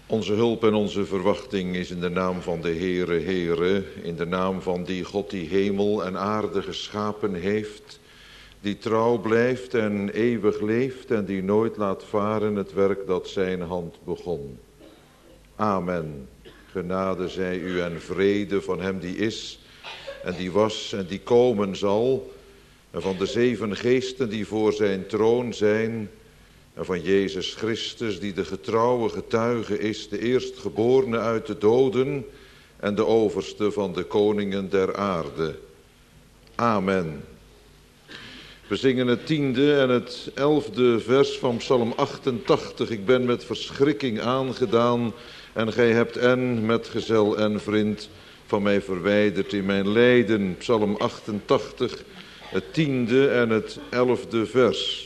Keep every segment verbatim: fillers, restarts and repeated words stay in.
Onze hulp en onze verwachting is in de naam van de Heere, Heere, in de naam van die God die hemel en aarde geschapen heeft, die trouw blijft en eeuwig leeft en die nooit laat varen het werk dat zijn hand begon. Amen. Genade zij u en vrede van hem die is en die was en die komen zal, en van de zeven geesten die voor zijn troon zijn, en van Jezus Christus die de getrouwe getuige is, de eerstgeborene uit de doden en de overste van de koningen der aarde. Amen. We zingen het tiende en het elfde vers van Psalm achtentachtig. Ik ben met verschrikking aangedaan en gij hebt en metgezel en vriend van mij verwijderd in mijn lijden. Psalm achtentachtig, het tiende en het elfde vers.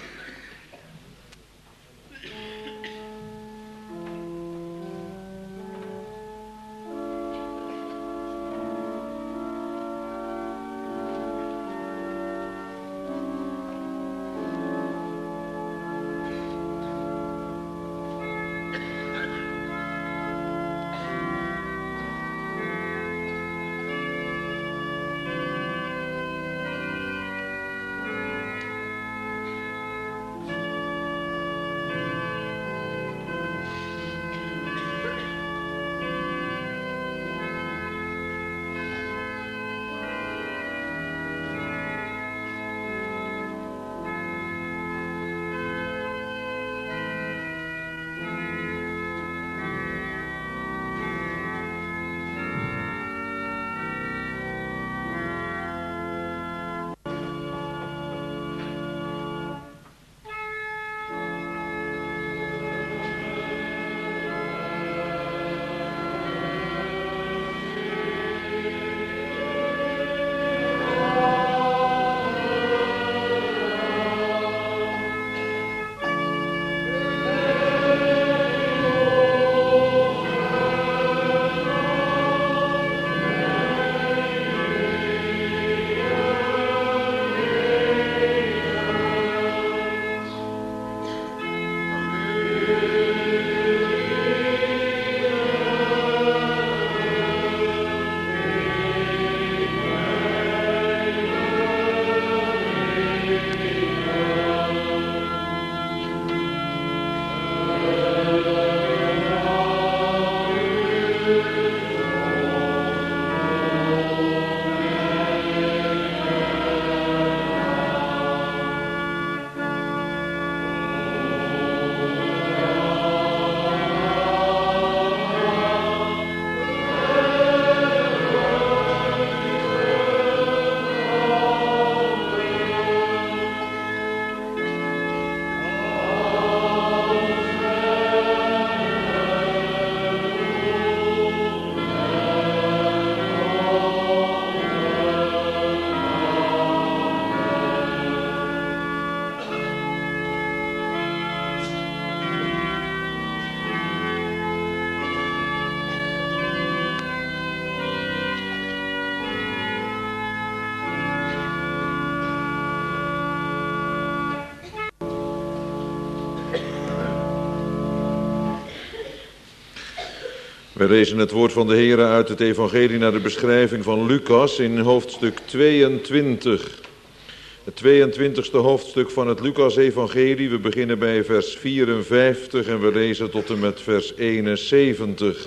We lezen het woord van de Heere uit het evangelie naar de beschrijving van Lucas in hoofdstuk tweeëntwintig. Het tweeëntwintigste hoofdstuk van het Lucas-evangelie. We beginnen bij vers vierenvijftig en we lezen tot en met vers eenenzeventig.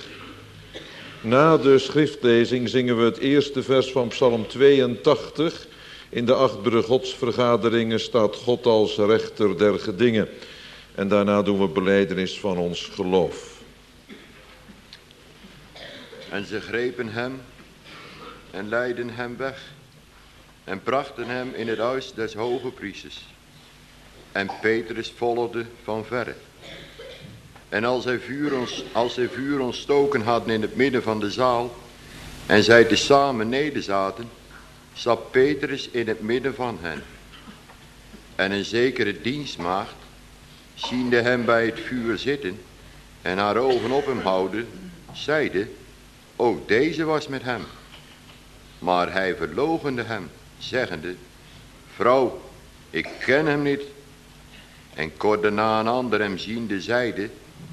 Na de schriftlezing zingen we het eerste vers van Psalm tweeëntachtig. In de achtbare godsvergaderingen staat God als rechter der gedingen. En daarna doen we belijdenis van ons geloof. En ze grepen hem en leidden hem weg en brachten hem in het huis des hoge priesters. En Petrus volgde van verre. En als zij vuur, ons, als zij vuur ontstoken hadden in het midden van de zaal en zij tezamen nederzaten, zat Petrus in het midden van hen. En een zekere dienstmaagd, ziende hem bij het vuur zitten en haar ogen op hem houden, zeide: ook deze was met hem. Maar hij verloochende hem, zeggende: vrouw, ik ken hem niet. En kort daarna een ander hem ziende zeide: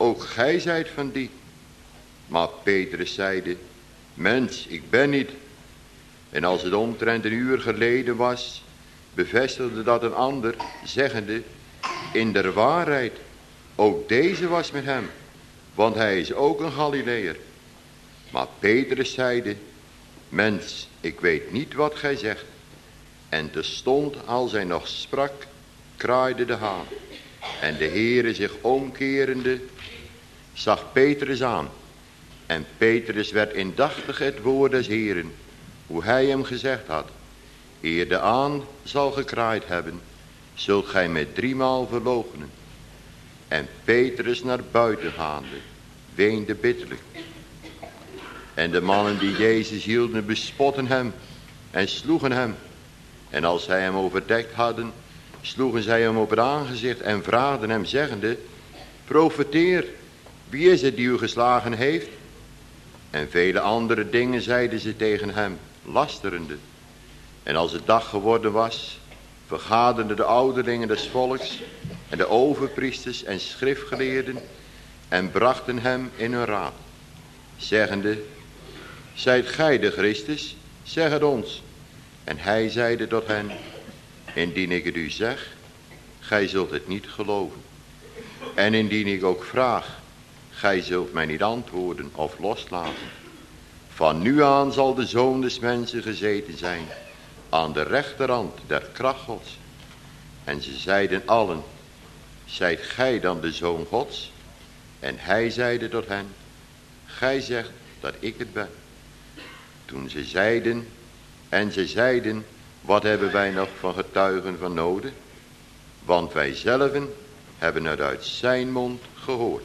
ook gij zijt van die. Maar Petrus zeide, mens, ik ben niet. En als het omtrent een uur geleden was, bevestigde dat een ander, zeggende, in der waarheid, ook deze was met hem, want hij is ook een Galileër. Maar Petrus zeide, mens, ik weet niet wat gij zegt. En terstond, als hij nog sprak, kraaide de haan. En de Heere zich omkerende, zag Petrus aan. En Petrus werd indachtig het woord des Heeren, hoe hij hem gezegd had. Eer de haan zal gekraaid hebben, zult gij mij driemaal verloochenen. En Petrus naar buiten gaande, weende bitterlijk. En de mannen die Jezus hielden, bespotten hem en sloegen hem. En als zij hem overdekt hadden, sloegen zij hem op het aangezicht en vraagden hem, zeggende, profeteer, wie is het die u geslagen heeft? En vele andere dingen zeiden ze tegen hem, lasterende. En als het dag geworden was, vergaderden de ouderlingen des volks en de overpriesters en schriftgeleerden en brachten hem in hun raad, zeggende, zijt gij de Christus? Zeg het ons. En hij zeide tot hen, indien ik het u zeg, gij zult het niet geloven. En indien ik ook vraag, gij zult mij niet antwoorden of loslaten. Van nu aan zal de Zoon des mensen gezeten zijn aan de rechterhand der kracht Gods. En ze zeiden allen, zijt gij dan de Zoon Gods? En hij zeide tot hen, gij zegt dat ik het ben. Toen ze zeiden, en ze zeiden, wat hebben wij nog van getuigen van noden? Want wij zelven hebben het uit zijn mond gehoord.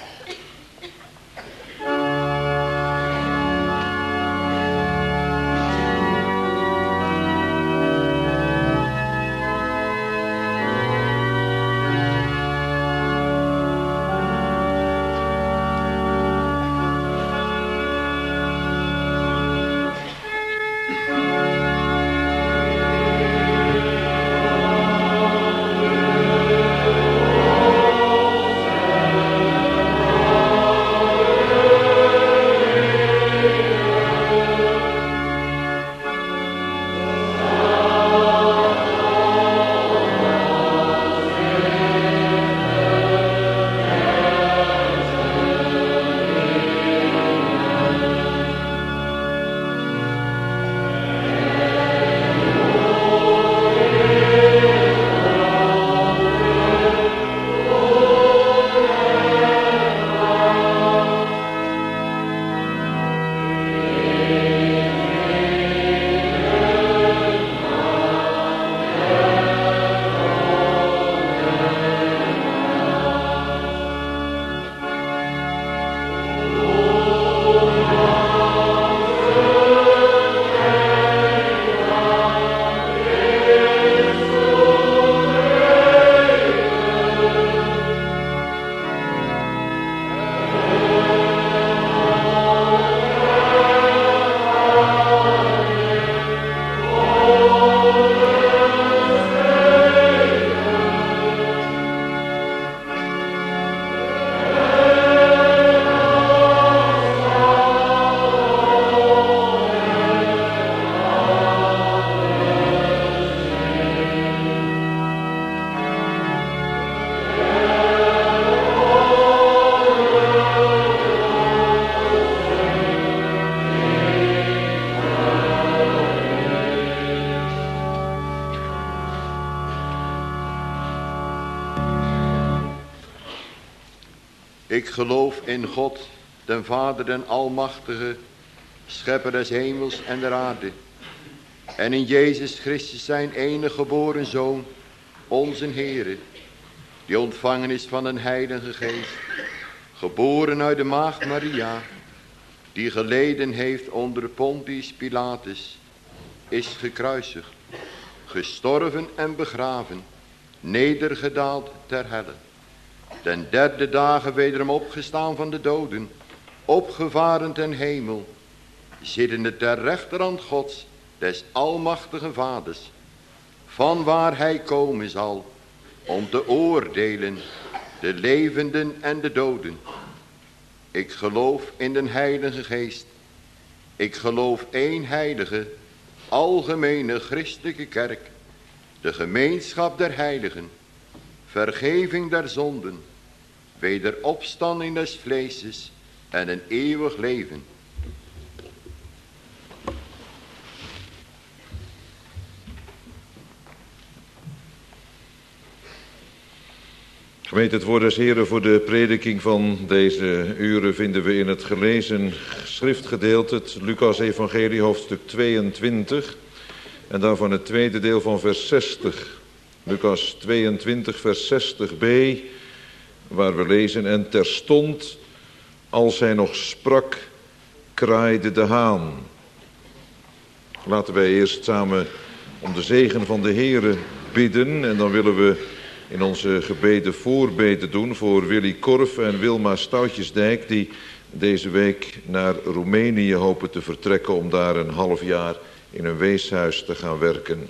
Ik geloof in God, den Vader, den Almachtige, Schepper des hemels en der aarde. En in Jezus Christus zijn enige geboren Zoon, onze Heere, die ontvangen is van een Heilige Geest, geboren uit de maagd Maria, die geleden heeft onder Pontius Pilatus, is gekruisigd, gestorven en begraven, nedergedaald ter helle. Den derde dagen wederom opgestaan van de doden, opgevaren ten hemel, zittende ter rechterhand Gods, des almachtige Vaders, van waar hij komen zal, om te oordelen de levenden en de doden. Ik geloof in den Heilige Geest. Ik geloof één heilige, algemene christelijke kerk, de gemeenschap der heiligen, vergeving der zonden, wederopstanding des vleeses en een eeuwig leven. Gemeente, het woord des Heren voor de prediking van deze uren vinden we in het gelezen schriftgedeelte, het Lucas Evangelie hoofdstuk tweeëntwintig en daarvan het tweede deel van vers zestig. Lucas tweeëntwintig vers zestig b, waar we lezen: en terstond, als hij nog sprak, kraaide de haan. Laten wij eerst samen om de zegen van de Heere bidden en dan willen we in onze gebeden voorbeden doen voor Willy Korf en Wilma Stoutjesdijk, die deze week naar Roemenië hopen te vertrekken om daar een half jaar in een weeshuis te gaan werken.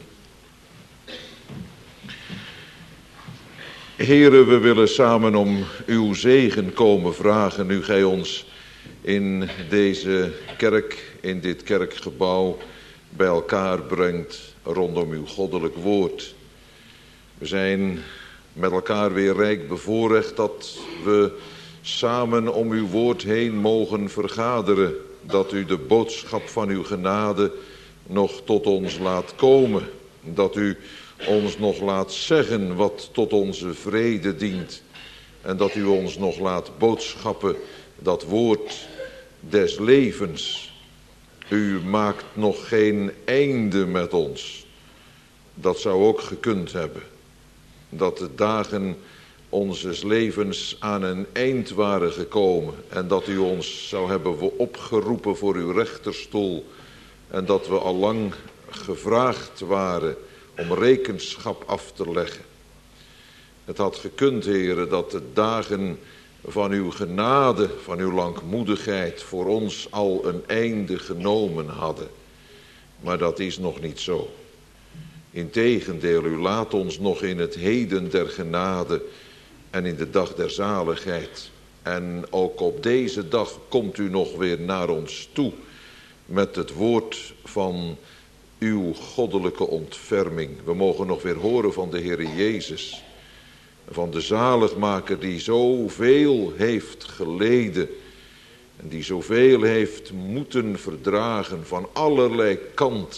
Heren, we willen samen om uw zegen komen vragen, nu gij ons in deze kerk, in dit kerkgebouw, bij elkaar brengt rondom uw goddelijk woord. We zijn met elkaar weer rijk bevoorrecht dat we samen om uw woord heen mogen vergaderen. Dat u de boodschap van uw genade nog tot ons laat komen. Dat u ons nog laat zeggen wat tot onze vrede dient. En dat u ons nog laat boodschappen dat woord des levens. U maakt nog geen einde met ons. Dat zou ook gekund hebben. Dat de dagen onzes levens aan een eind waren gekomen. En dat u ons zou hebben opgeroepen voor uw rechterstoel. En dat we al lang gevraagd waren om rekenschap af te leggen. Het had gekund, heren, dat de dagen van uw genade, van uw langmoedigheid voor ons al een einde genomen hadden. Maar dat is nog niet zo. Integendeel, u laat ons nog in het heden der genade en in de dag der zaligheid. En ook op deze dag komt u nog weer naar ons toe met het woord van uw goddelijke ontferming. We mogen nog weer horen van de Heere Jezus, van de zaligmaker die zoveel heeft geleden en die zoveel heeft moeten verdragen van allerlei kanten.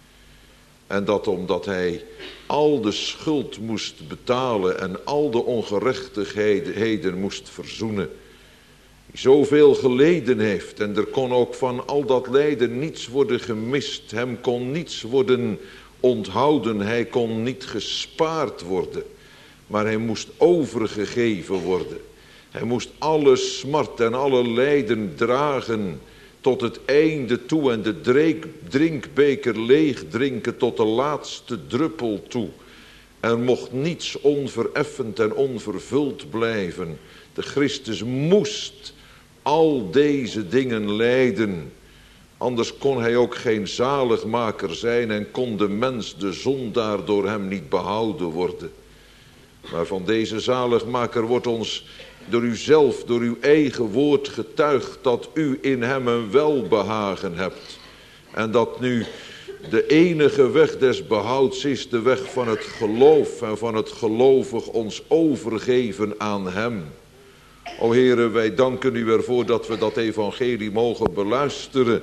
En dat omdat hij al de schuld moest betalen en al de ongerechtigheden moest verzoenen. Die zoveel geleden heeft en er kon ook van al dat lijden niets worden gemist. Hem kon niets worden onthouden, hij kon niet gespaard worden. Maar hij moest overgegeven worden. Hij moest alle smart en alle lijden dragen tot het einde toe en de drinkbeker leeg drinken tot de laatste druppel toe. Er mocht niets onvereffend en onvervuld blijven. De Christus moest al deze dingen lijden. Anders kon hij ook geen zaligmaker zijn en kon de mens, de zondaar, door hem niet behouden worden. Maar van deze zaligmaker wordt ons door uzelf, door uw eigen woord getuigd dat u in hem een welbehagen hebt. En dat nu de enige weg des behouds is de weg van het geloof en van het gelovig ons overgeven aan hem. O Heere, wij danken u ervoor dat we dat evangelie mogen beluisteren.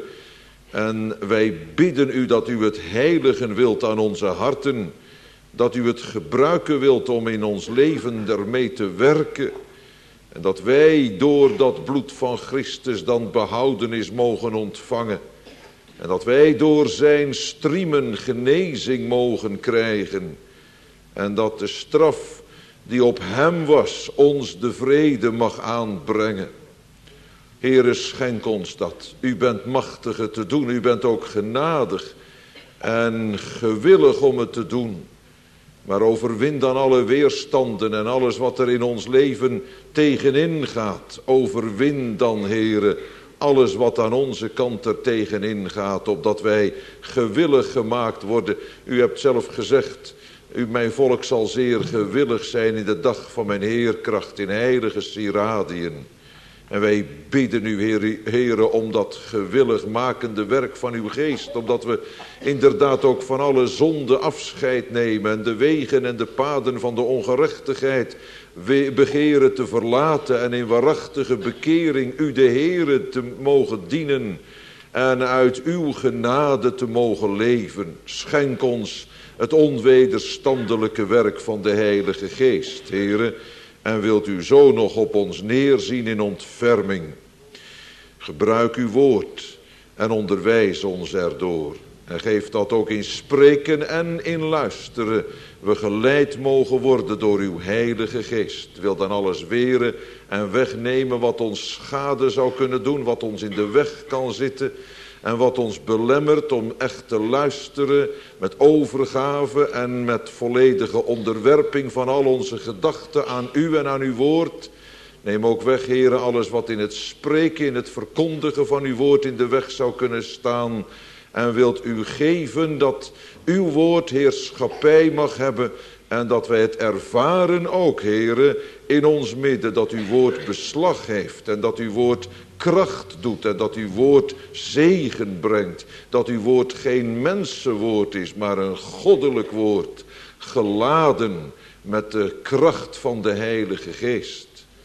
En wij bidden u dat u het heiligen wilt aan onze harten. Dat u het gebruiken wilt om in ons leven ermee te werken. En dat wij door dat bloed van Christus dan behoudenis mogen ontvangen. En dat wij door zijn striemen genezing mogen krijgen. En dat de straf die op hem was ons de vrede mag aanbrengen. Heere, schenk ons dat. U bent machtig het te doen. U bent ook genadig en gewillig om het te doen. Maar overwin dan alle weerstanden en alles wat er in ons leven tegenin gaat. Overwin dan, Heere, alles wat aan onze kant er tegenin gaat, opdat wij gewillig gemaakt worden. U hebt zelf gezegd U, mijn volk, zal zeer gewillig zijn in de dag van mijn heerkracht in heilige sieradiën. En wij bidden u, Heer, Heere, om dat gewillig makende werk van uw geest. Omdat we inderdaad ook van alle zonde afscheid nemen. En de wegen en de paden van de ongerechtigheid begeren te verlaten. En in waarachtige bekering u, de Heere, te mogen dienen. En uit uw genade te mogen leven. Schenk ons het onwederstandelijke werk van de Heilige Geest, Heere. En wilt u zo nog op ons neerzien in ontferming. Gebruik uw woord en onderwijs ons erdoor. En geef dat ook in spreken en in luisteren we geleid mogen worden door uw Heilige Geest. Wil dan alles weren en wegnemen wat ons schade zou kunnen doen, wat ons in de weg kan zitten. En wat ons belemmert om echt te luisteren met overgave en met volledige onderwerping van al onze gedachten aan u en aan uw woord. Neem ook weg, Heere, alles wat in het spreken, in het verkondigen van uw woord in de weg zou kunnen staan. En wilt u geven dat uw woord heerschappij mag hebben. En dat wij het ervaren ook, Heere, in ons midden. Dat uw woord beslag heeft en dat uw woord kracht doet en dat uw woord zegen brengt. Dat uw woord geen mensenwoord is, maar een goddelijk woord. Geladen met de kracht van de Heilige Geest.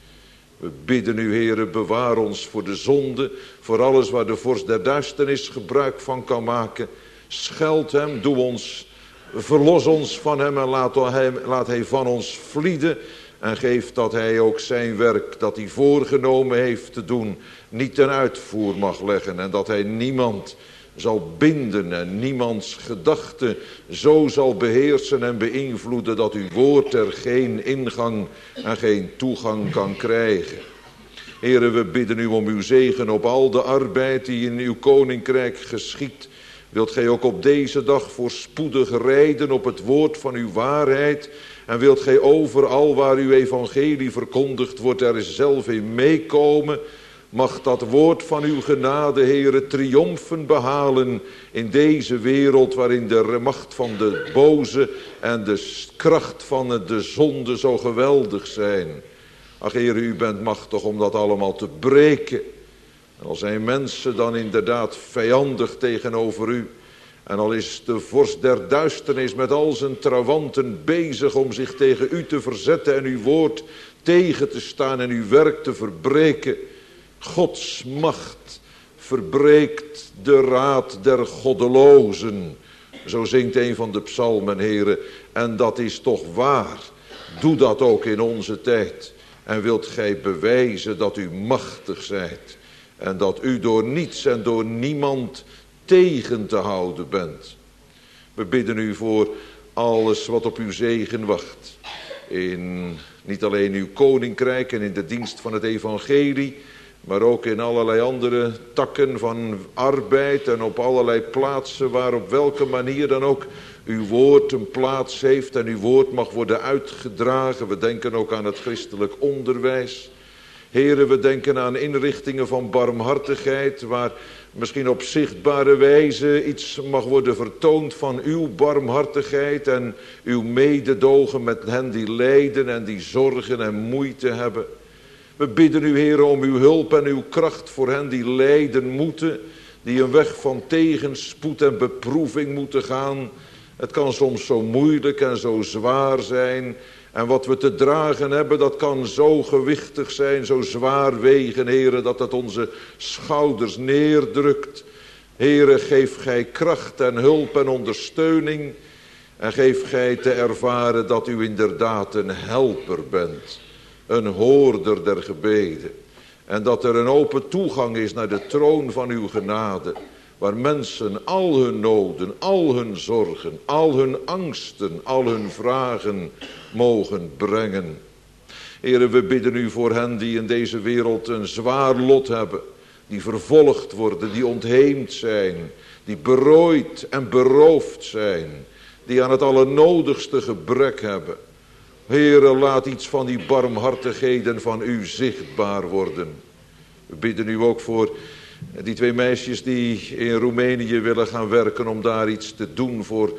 We bidden u, Heere, bewaar ons voor de zonde, voor alles waar de vorst der duisternis gebruik van kan maken. Scheld hem, doe ons, verlos ons van hem en laat hij, laat hij van ons vlieden. En geef dat hij ook zijn werk dat hij voorgenomen heeft te doen niet ten uitvoer mag leggen. En dat hij niemand zal binden en niemands gedachten zo zal beheersen en beïnvloeden dat uw woord er geen ingang en geen toegang kan krijgen. Heere, we bidden u om uw zegen op al de arbeid die in uw koninkrijk geschiet. Wilt gij ook op deze dag voorspoedig rijden op het woord van uw waarheid. En wilt gij overal waar uw evangelie verkondigd wordt er zelf in meekomen. Mag dat woord van uw genade, Heere, triomfen behalen in deze wereld waarin de macht van de boze en de kracht van de zonde zo geweldig zijn. Ach, Heere, u bent machtig om dat allemaal te breken. En al zijn mensen dan inderdaad vijandig tegenover u. En al is de vorst der duisternis met al zijn trawanten bezig om zich tegen u te verzetten en uw woord tegen te staan en uw werk te verbreken. Gods macht verbreekt de raad der goddelozen. Zo zingt een van de psalmen, Heere. En dat is toch waar. Doe dat ook in onze tijd. En wilt gij bewijzen dat u machtig zijt. En dat u door niets en door niemand tegen te houden bent. We bidden u voor alles wat op uw zegen wacht. In niet alleen uw koninkrijk en in de dienst van het evangelie, maar ook in allerlei andere takken van arbeid en op allerlei plaatsen waar op welke manier dan ook uw woord een plaats heeft en uw woord mag worden uitgedragen. We denken ook aan het christelijk onderwijs. Heren, we denken aan inrichtingen van barmhartigheid waar misschien op zichtbare wijze iets mag worden vertoond van uw barmhartigheid en uw mededogen met hen die lijden en die zorgen en moeite hebben. We bidden u, Heer, om uw hulp en uw kracht voor hen die lijden moeten, die een weg van tegenspoed en beproeving moeten gaan. Het kan soms zo moeilijk en zo zwaar zijn. En wat we te dragen hebben, dat kan zo gewichtig zijn, zo zwaar wegen, Heere, dat het onze schouders neerdrukt. Heere, geef gij kracht en hulp en ondersteuning. En geef gij te ervaren dat u inderdaad een helper bent. Een hoorder der gebeden. En dat er een open toegang is naar de troon van uw genade. Waar mensen al hun noden, al hun zorgen, al hun angsten, al hun vragen mogen brengen. Heere, we bidden u voor hen die in deze wereld een zwaar lot hebben. Die vervolgd worden, die ontheemd zijn. Die berooid en beroofd zijn. Die aan het allernodigste gebrek hebben. Heere, laat iets van die barmhartigheden van u zichtbaar worden. We bidden u ook voor die twee meisjes die in Roemenië willen gaan werken om daar iets te doen voor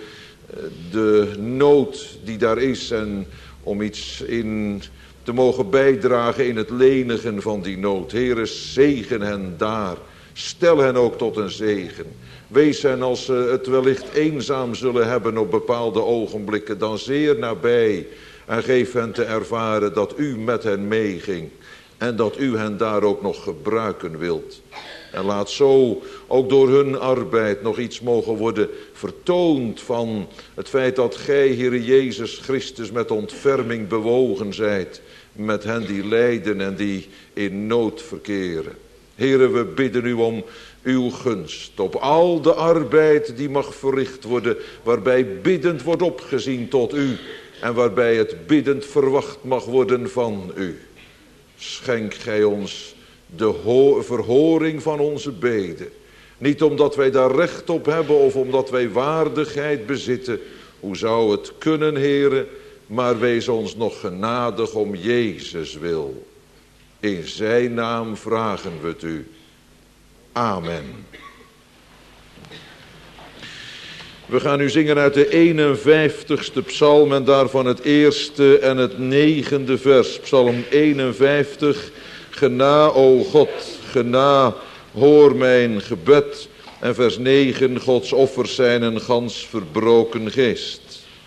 de nood die daar is en om iets in te mogen bijdragen in het lenigen van die nood. Heere, zegen hen daar. Stel hen ook tot een zegen. Wees hen als ze het wellicht eenzaam zullen hebben op bepaalde ogenblikken, dan zeer nabij. En geef hen te ervaren dat u met hen meeging. En dat u hen daar ook nog gebruiken wilt. En laat zo ook door hun arbeid nog iets mogen worden vertoond van het feit dat gij, Heere Jezus Christus, met ontferming bewogen zijt. Met hen die lijden en die in nood verkeren. Heere, we bidden u om uw gunst op al de arbeid die mag verricht worden, waarbij biddend wordt opgezien tot u en waarbij het biddend verwacht mag worden van u. Schenk gij ons de verhoring van onze beden. Niet omdat wij daar recht op hebben of omdat wij waardigheid bezitten. Hoe zou het kunnen, Heere? Maar wees ons nog genadig om Jezus wil. In zijn naam vragen we het u. Amen. We gaan nu zingen uit de eenenvijftigste psalm en daarvan het eerste en het negende vers. Psalm eenenvijftig. Gena, o God, gena, hoor mijn gebed. En vers negen, Gods offers zijn een gans verbroken geest.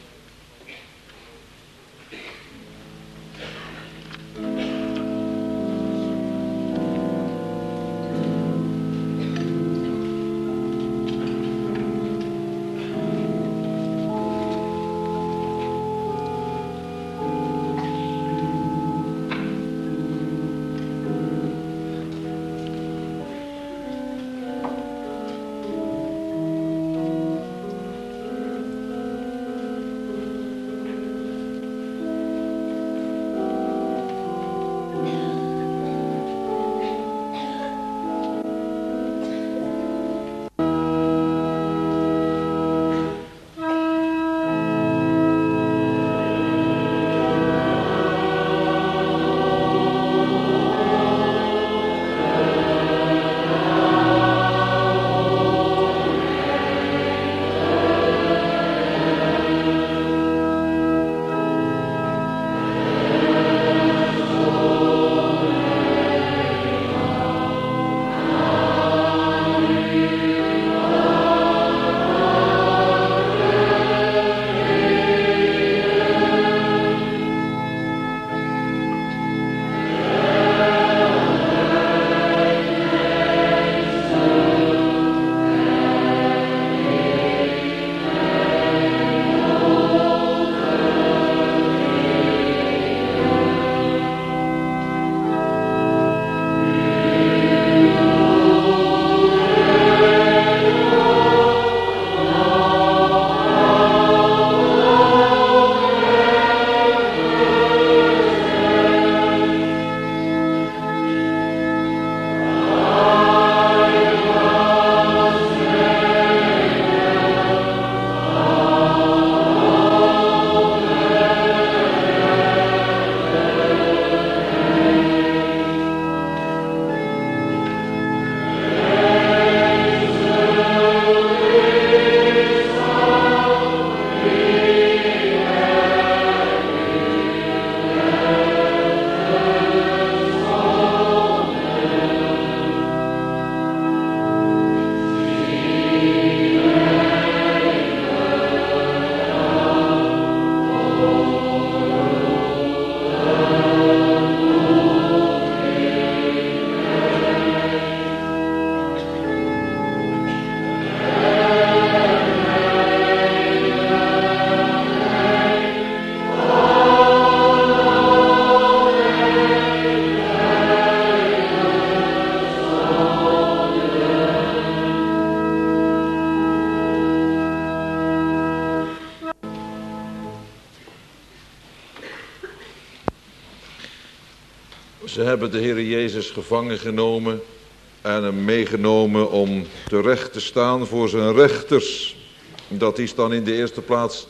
Ze hebben de Heer Jezus gevangen genomen en hem meegenomen om terecht te staan voor zijn rechters. Dat is dan in de eerste plaats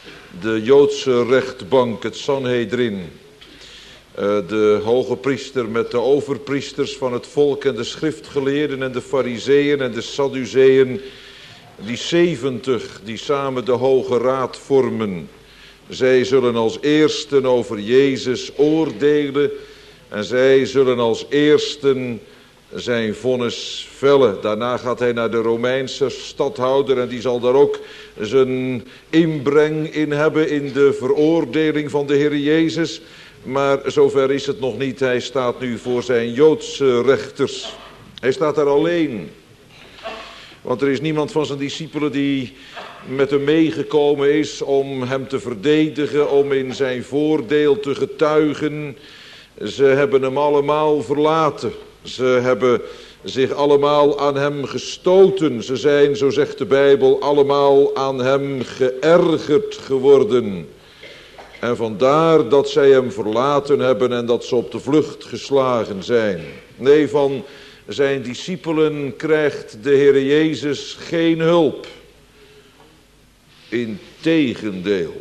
de Joodse rechtbank, het Sanhedrin. De hoge priester met de overpriesters van het volk en de schriftgeleerden en de fariseeën en de Sadduceeën Die zeventig die samen de Hoge Raad vormen. Zij zullen als eersten over Jezus oordelen. En zij zullen als eersten zijn vonnis vellen. Daarna gaat hij naar de Romeinse stadhouder en die zal daar ook zijn inbreng in hebben in de veroordeling van de Heer Jezus. Maar zover is het nog niet. Hij staat nu voor zijn Joodse rechters. Hij staat daar alleen. Want er is niemand van zijn discipelen die met hem meegekomen is om hem te verdedigen, om in zijn voordeel te getuigen. Ze hebben hem allemaal verlaten. Ze hebben zich allemaal aan hem gestoten. Ze zijn, zo zegt de Bijbel, allemaal aan hem geërgerd geworden. En vandaar dat zij hem verlaten hebben en dat ze op de vlucht geslagen zijn. Nee, van zijn discipelen krijgt de Heer Jezus geen hulp. Integendeel.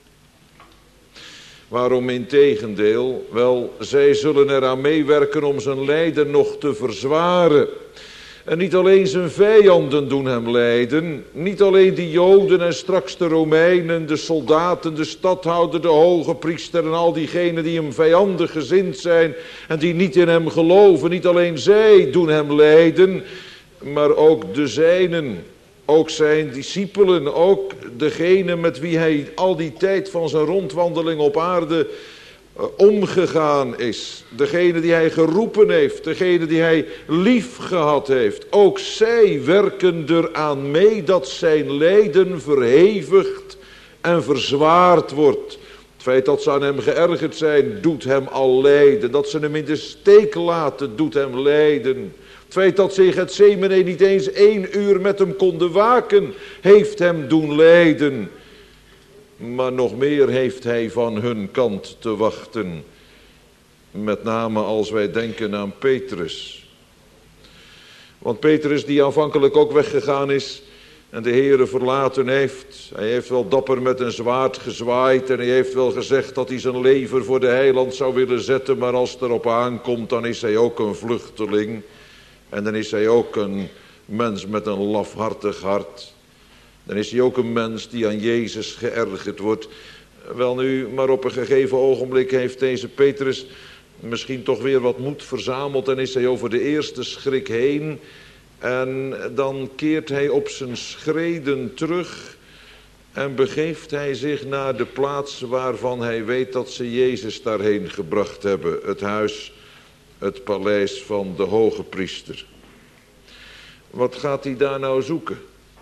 Waarom integendeel? Wel, zij zullen eraan meewerken om zijn lijden nog te verzwaren. En niet alleen zijn vijanden doen hem lijden. Niet alleen de Joden en straks de Romeinen, de soldaten, de stadhouder, de hoge priester en al diegenen die hem vijandig gezind zijn en die niet in hem geloven. Niet alleen zij doen hem lijden, maar ook de zijnen. Ook zijn discipelen, ook degene met wie hij al die tijd van zijn rondwandeling op aarde uh, omgegaan is. Degene die hij geroepen heeft, degene die hij lief gehad heeft. Ook zij werken eraan mee dat zijn lijden verhevigd en verzwaard wordt. Het feit dat ze aan hem geërgerd zijn, doet hem al lijden. Dat ze hem in de steek laten, doet hem lijden. Het feit dat ze in Getsemane niet eens één uur met hem konden waken, heeft hem doen lijden. Maar nog meer heeft hij van hun kant te wachten. Met name als wij denken aan Petrus. Want Petrus die aanvankelijk ook weggegaan is en de Heere verlaten heeft. Hij heeft wel dapper met een zwaard gezwaaid en hij heeft wel gezegd dat hij zijn leven voor de heiland zou willen zetten. Maar als het erop aankomt, dan is hij ook een vluchteling. En dan is hij ook een mens met een lafhartig hart. Dan is hij ook een mens die aan Jezus geërgerd wordt. Wel nu, maar op een gegeven ogenblik heeft deze Petrus misschien toch weer wat moed verzameld. En is hij over de eerste schrik heen. En dan keert hij op zijn schreden terug. En begeeft hij zich naar de plaats waarvan hij weet dat ze Jezus daarheen gebracht hebben. Het huis, het paleis van de hoge priester. Wat gaat hij daar nou zoeken?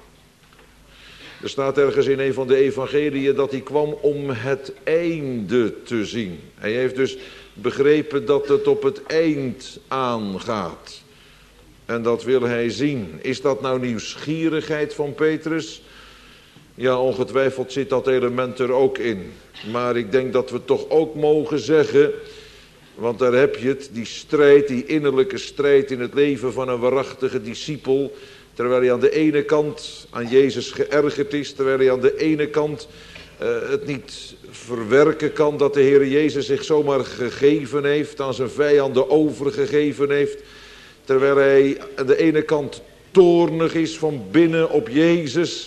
Er staat ergens in een van de evangeliën dat hij kwam om het einde te zien. Hij heeft dus begrepen dat het op het eind aangaat. En dat wil hij zien. Is dat nou nieuwsgierigheid van Petrus? Ja, ongetwijfeld zit dat element er ook in. Maar ik denk dat we toch ook mogen zeggen, want daar heb je het, die strijd, die innerlijke strijd in het leven van een waarachtige discipel. Terwijl hij aan de ene kant aan Jezus geërgerd is, terwijl hij aan de ene kant uh, het niet verwerken kan dat de Heer Jezus zich zomaar gegeven heeft, aan zijn vijanden overgegeven heeft. Terwijl hij aan de ene kant toornig is van binnen op Jezus,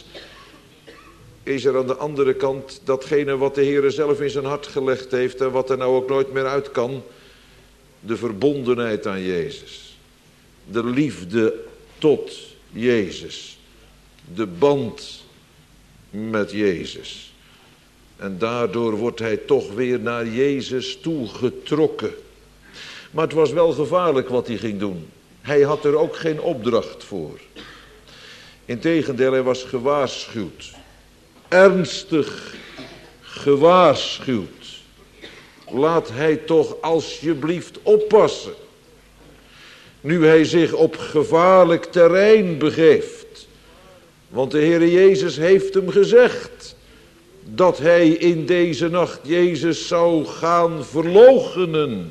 is er aan de andere kant datgene wat de Heer zelf in zijn hart gelegd heeft en wat er nou ook nooit meer uit kan. De verbondenheid aan Jezus. De liefde tot Jezus. De band met Jezus. En daardoor wordt hij toch weer naar Jezus toegetrokken. Maar het was wel gevaarlijk wat hij ging doen. Hij had er ook geen opdracht voor. Integendeel, hij was gewaarschuwd. Ernstig gewaarschuwd. Laat hij toch alsjeblieft oppassen. Nu hij zich op gevaarlijk terrein begeeft. Want de Heer Jezus heeft hem gezegd dat hij in deze nacht Jezus zou gaan verloochenen.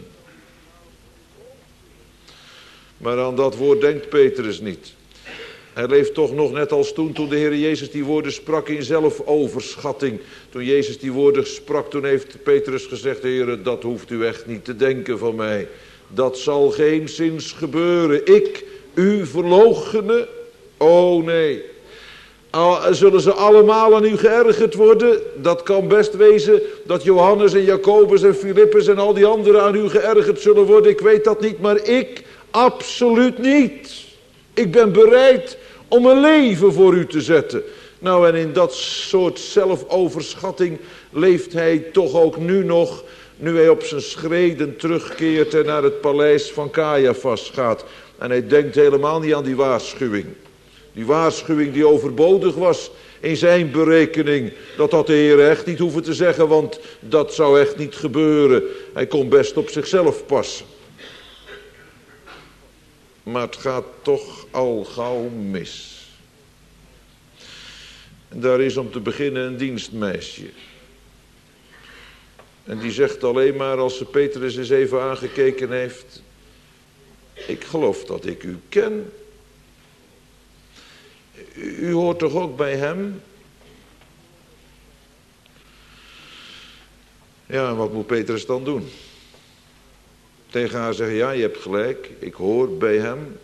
Maar aan dat woord denkt Petrus niet. Hij leeft toch nog net als toen, toen de Heer Jezus die woorden sprak in zelfoverschatting. Toen Jezus die woorden sprak, toen heeft Petrus gezegd, Heer, dat hoeft u echt niet te denken van mij. Dat zal geenszins gebeuren. Ik u verloochenen? Oh nee. Al zullen ze allemaal aan u geërgerd worden? Dat kan best wezen dat Johannes en Jacobus en Filippus en al die anderen aan u geërgerd zullen worden. Ik weet dat niet, maar ik absoluut niet. Ik ben bereid om een leven voor u te zetten. Nou, en in dat soort zelfoverschatting leeft hij toch ook nu nog, nu hij op zijn schreden terugkeert en naar het paleis van Caiaphas gaat. En hij denkt helemaal niet aan die waarschuwing. Die waarschuwing die overbodig was in zijn berekening. Dat had de Heer echt niet hoeven te zeggen, want dat zou echt niet gebeuren. Hij kon best op zichzelf passen. Maar het gaat toch al gauw mis. En daar is om te beginnen een dienstmeisje. En die zegt alleen maar als ze Petrus eens even aangekeken heeft: ik geloof dat ik u ken. U hoort toch ook bij hem? Ja, en wat moet Petrus dan doen? Tegen haar zeggen: ja, je hebt gelijk, ik hoor bij hem.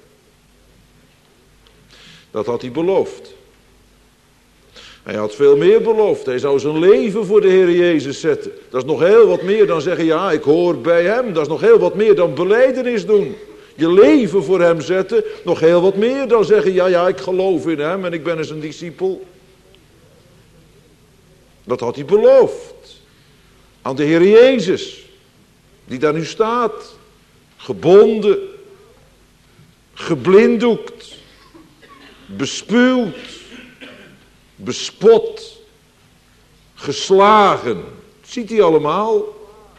Dat had hij beloofd. Hij had veel meer beloofd. Hij zou zijn leven voor de Heer Jezus zetten. Dat is nog heel wat meer dan zeggen: ja, ik hoor bij hem. Dat is nog heel wat meer dan belijdenis doen. Je leven voor hem zetten. Nog heel wat meer dan zeggen: ja, ja, ik geloof in hem en ik ben eens een discipel. Dat had hij beloofd. Aan de Heer Jezus. Die daar nu staat. Gebonden. Geblinddoekt. Bespuwd. Bespot. Geslagen. Dat ziet hij allemaal.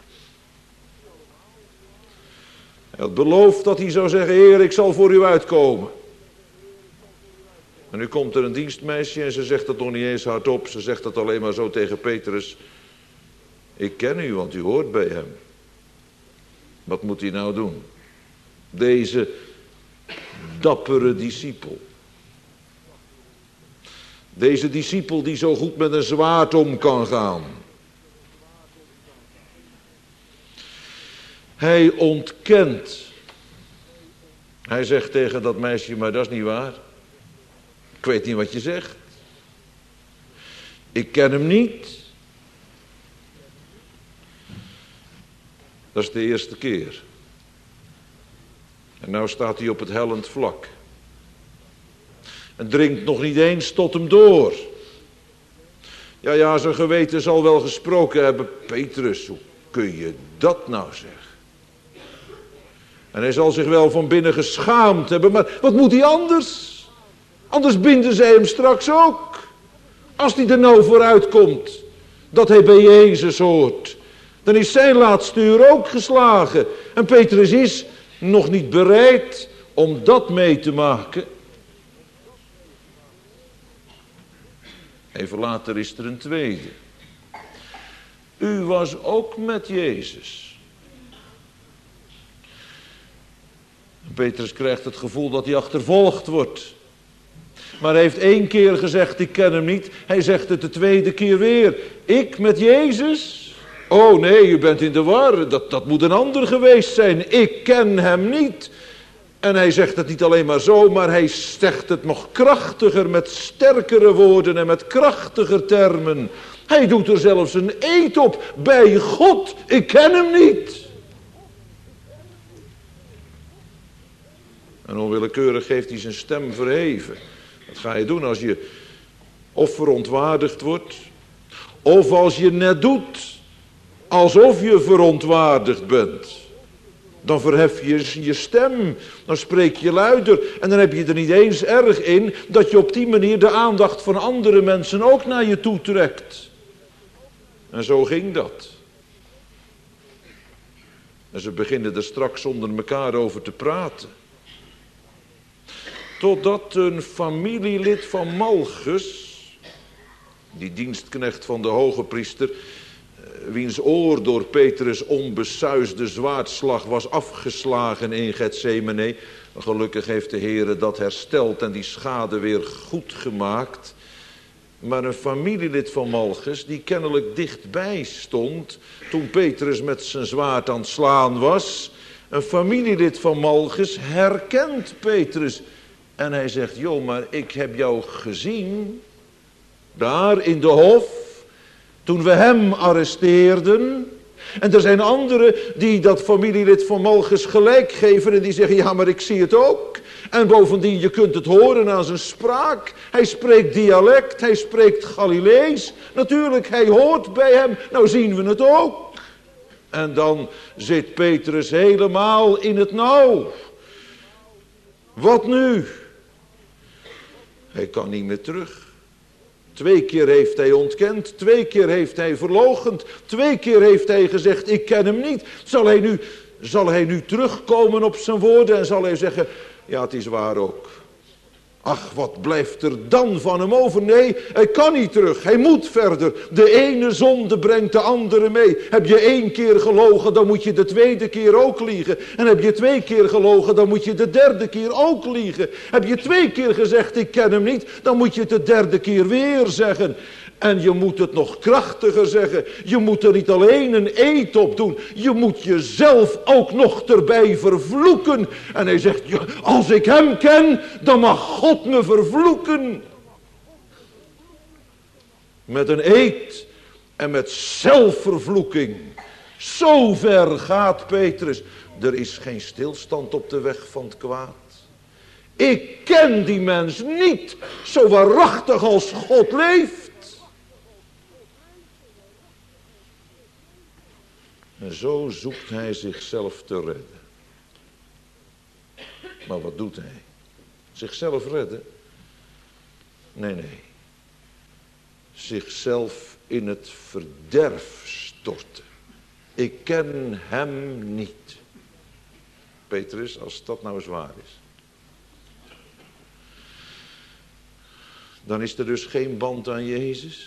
Hij had beloofd dat hij zou zeggen: Heer, ik zal voor u uitkomen. En nu komt er een dienstmeisje en ze zegt dat nog niet eens hardop. Ze zegt dat alleen maar zo tegen Petrus: ik ken u, want u hoort bij hem. Wat moet hij nou doen? Deze dappere discipel. Deze discipel die zo goed met een zwaard om kan gaan. Hij ontkent. Hij zegt tegen dat meisje: maar dat is niet waar. Ik weet niet wat je zegt. Ik ken hem niet. Dat is de eerste keer. En nou staat hij op het hellend vlak. En dringt nog niet eens tot hem door. Ja, ja, zijn geweten zal wel gesproken hebben. Petrus, hoe kun je dat nou zeggen? En hij zal zich wel van binnen geschaamd hebben. Maar wat moet hij anders? Anders binden zij hem straks ook. Als hij er nou vooruit komt dat hij bij Jezus hoort, dan is zijn laatste uur ook geslagen. En Petrus is nog niet bereid om dat mee te maken. Even later is er een tweede. U was ook met Jezus. Petrus krijgt het gevoel dat hij achtervolgd wordt. Maar hij heeft één keer gezegd: ik ken hem niet. Hij zegt het de tweede keer weer: ik met Jezus? Oh nee, u bent in de war. Dat, dat moet een ander geweest zijn. Ik ken hem niet. En hij zegt het niet alleen maar zo, maar hij zegt het nog krachtiger, met sterkere woorden en met krachtiger termen. Hij doet er zelfs een eed op. Bij God, ik ken hem niet. En onwillekeurig heeft hij zijn stem verheven. Dat ga je doen als je of verontwaardigd wordt, of als je net doet alsof je verontwaardigd bent. Dan verhef je je stem, dan spreek je luider. En dan heb je er niet eens erg in dat je op die manier de aandacht van andere mensen ook naar je toe trekt. En zo ging dat. En ze beginnen er straks onder elkaar over te praten. Totdat een familielid van Malchus, die dienstknecht van de hoge priester, wiens oor door Petrus' onbesuisde zwaardslag was afgeslagen in Getsemane. Gelukkig heeft de Heere dat hersteld en die schade weer goed gemaakt. Maar een familielid van Malchus, die kennelijk dichtbij stond toen Petrus met zijn zwaard aan het slaan was. Een familielid van Malchus herkent Petrus. En hij zegt: joh, maar ik heb jou gezien Daar in de hof, toen we hem arresteerden. En er zijn anderen die dat familielid van Malchus gelijk geven en die zeggen, ja, maar ik zie het ook. En bovendien, je kunt het horen aan zijn spraak. Hij spreekt dialect, hij spreekt Galilees. Natuurlijk, hij hoort bij hem. Nou zien we het ook. En dan zit Petrus helemaal in het nauw. Wat nu? Hij kan niet meer terug. Twee keer heeft hij ontkend, twee keer heeft hij verloochend, twee keer heeft hij gezegd, ik ken hem niet. Zal hij nu, zal hij nu terugkomen op zijn woorden en zal hij zeggen, ja, het is waar ook. Ach, wat blijft er dan van hem over? Nee, hij kan niet terug, hij moet verder. De ene zonde brengt de andere mee. Heb je één keer gelogen, dan moet je de tweede keer ook liegen. En heb je twee keer gelogen, dan moet je de derde keer ook liegen. Heb je twee keer gezegd, ik ken hem niet, dan moet je het de derde keer weer zeggen. En je moet het nog krachtiger zeggen. Je moet er niet alleen een eed op doen. Je moet jezelf ook nog erbij vervloeken. En hij zegt, als ik hem ken, dan mag God me vervloeken. Met een eed en met zelfvervloeking. Zo ver gaat Petrus. Er is geen stilstand op de weg van het kwaad. Ik ken die mens niet zo waarachtig als God leeft. En zo zoekt hij zichzelf te redden. Maar wat doet hij? Zichzelf redden? Nee, nee. Zichzelf in het verderf storten. Ik ken hem niet. Petrus, als dat nou eens waar is. Dan is er dus geen band aan Jezus.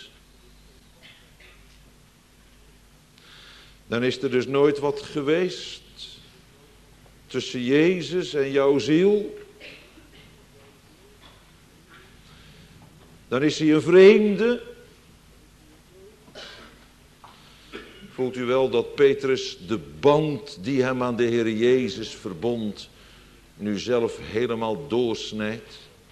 Dan is er dus nooit wat geweest tussen Jezus en jouw ziel. Dan is hij een vreemde. Voelt u wel dat Petrus de band die hem aan de Heer Jezus verbond, nu zelf helemaal doorsnijdt?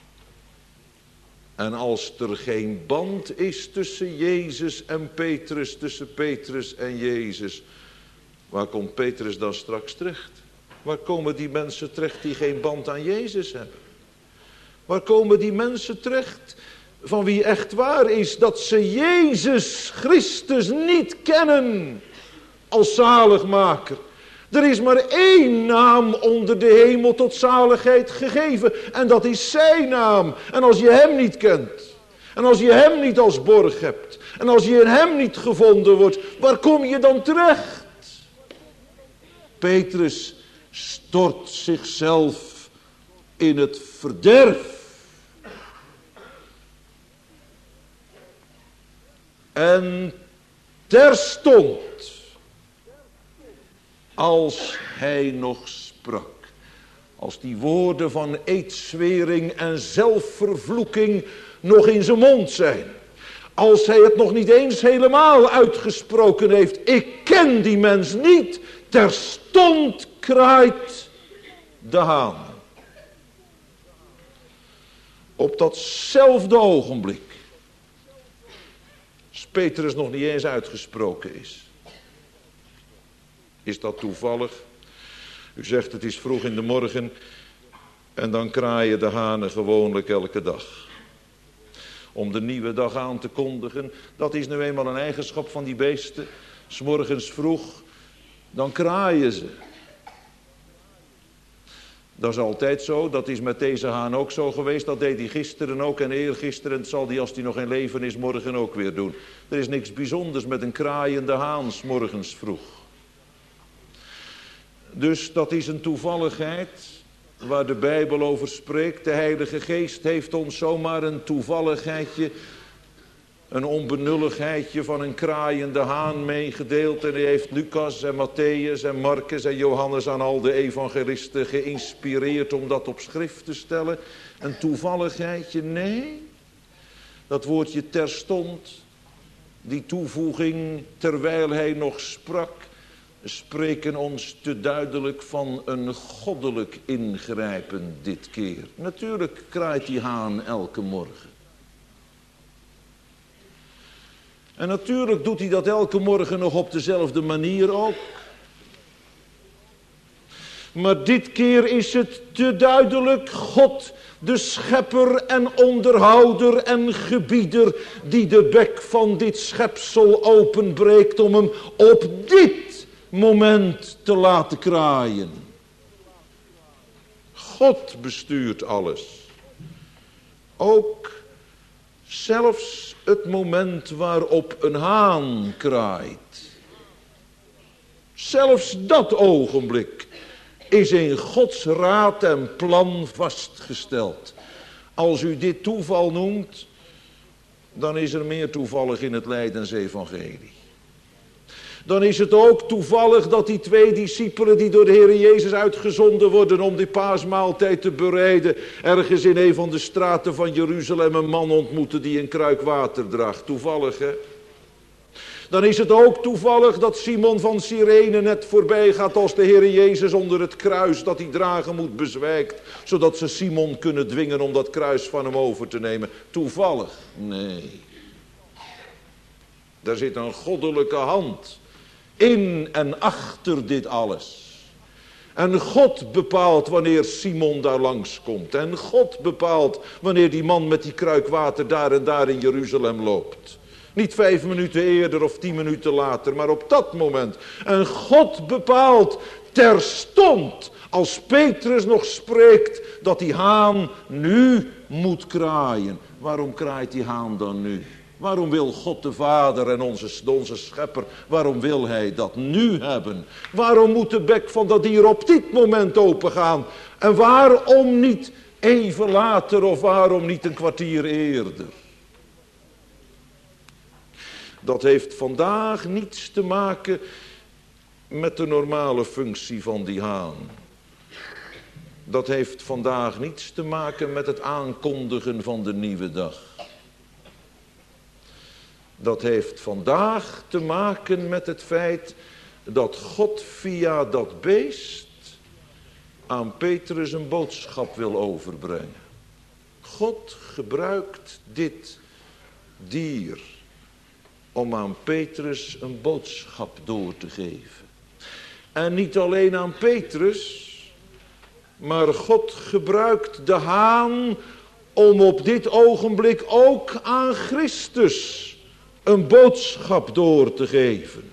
En als er geen band is tussen Jezus en Petrus, tussen Petrus en Jezus, waar komt Petrus dan straks terecht? Waar komen die mensen terecht die geen band aan Jezus hebben? Waar komen die mensen terecht van wie echt waar is dat ze Jezus Christus niet kennen als zaligmaker? Er is maar één naam onder de hemel tot zaligheid gegeven. En dat is zijn naam. En als je hem niet kent. En als je hem niet als borg hebt. En als je in hem niet gevonden wordt. Waar kom je dan terecht? Petrus stort zichzelf in het verderf. En terstond, als hij nog sprak, als die woorden van eedzwering en zelfvervloeking nog in zijn mond zijn, als hij het nog niet eens helemaal uitgesproken heeft, ik ken die mens niet, terstond kraait de haan. Op datzelfde ogenblik, als Petrus nog niet eens uitgesproken is. Is dat toevallig? U zegt het is vroeg in de morgen en dan kraaien de hanen gewoonlijk elke dag. Om de nieuwe dag aan te kondigen, dat is nu eenmaal een eigenschap van die beesten. 'S Morgens vroeg, dan kraaien ze. Dat is altijd zo, dat is met deze haan ook zo geweest. Dat deed hij gisteren ook en eergisteren. Dat zal hij als hij nog in leven is morgen ook weer doen. Er is niks bijzonders met een kraaiende haan 's morgens vroeg. Dus dat is een toevalligheid waar de Bijbel over spreekt. De Heilige Geest heeft ons zomaar een toevalligheidje, een onbenulligheidje van een kraaiende haan meegedeeld. En hij heeft Lucas en Matthäus en Marcus en Johannes aan al de evangelisten geïnspireerd om dat op schrift te stellen. Een toevalligheidje? Nee. Dat woordje terstond, die toevoeging terwijl hij nog sprak, spreken ons te duidelijk van een goddelijk ingrijpen dit keer. Natuurlijk kraait die haan elke morgen. En natuurlijk doet hij dat elke morgen nog op dezelfde manier ook. Maar dit keer is het te duidelijk God, de schepper en onderhouder en gebieder, die de bek van dit schepsel openbreekt om hem op dit moment te laten kraaien. God bestuurt alles. Ook zelfs het moment waarop een haan kraait. Zelfs dat ogenblik is in Gods raad en plan vastgesteld. Als u dit toeval noemt, dan is er meer toevallig in het Lijdensevangelie. Dan is het ook toevallig dat die twee discipelen die door de Heer Jezus uitgezonden worden om die paasmaaltijd te bereiden, ergens in een van de straten van Jeruzalem een man ontmoeten die een kruik water draagt. Toevallig, hè? Dan is het ook toevallig dat Simon van Cyrene net voorbij gaat als de Heer Jezus onder het kruis dat hij dragen moet bezwijkt, zodat ze Simon kunnen dwingen om dat kruis van hem over te nemen. Toevallig? Nee. Daar zit een goddelijke hand in en achter dit alles. En God bepaalt wanneer Simon daar langskomt. En God bepaalt wanneer die man met die kruik water daar en daar in Jeruzalem loopt. Niet vijf minuten eerder of tien minuten later, maar op dat moment. En God bepaalt terstond, als Petrus nog spreekt, dat die haan nu moet kraaien. Waarom kraait die haan dan nu? Waarom wil God de Vader en onze, onze Schepper, waarom wil hij dat nu hebben? Waarom moet de bek van dat dier op dit moment opengaan? En waarom niet even later of waarom niet een kwartier eerder? Dat heeft vandaag niets te maken met de normale functie van die haan. Dat heeft vandaag niets te maken met het aankondigen van de nieuwe dag. Dat heeft vandaag te maken met het feit dat God via dat beest aan Petrus een boodschap wil overbrengen. God gebruikt dit dier om aan Petrus een boodschap door te geven. En niet alleen aan Petrus, maar God gebruikt de haan om op dit ogenblik ook aan Christus een boodschap door te geven.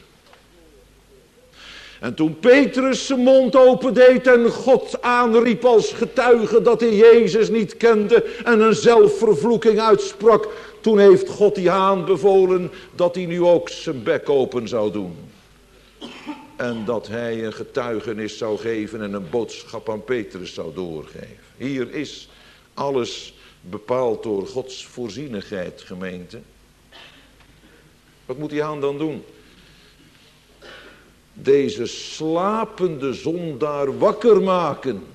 En toen Petrus zijn mond opendeed en God aanriep als getuige dat hij Jezus niet kende en een zelfvervloeking uitsprak, toen heeft God die haan bevolen dat hij nu ook zijn bek open zou doen. En dat hij een getuigenis zou geven en een boodschap aan Petrus zou doorgeven. Hier is alles bepaald door Gods voorzienigheid, gemeente. Wat moet die haan dan doen? Deze slapende zondaar wakker maken.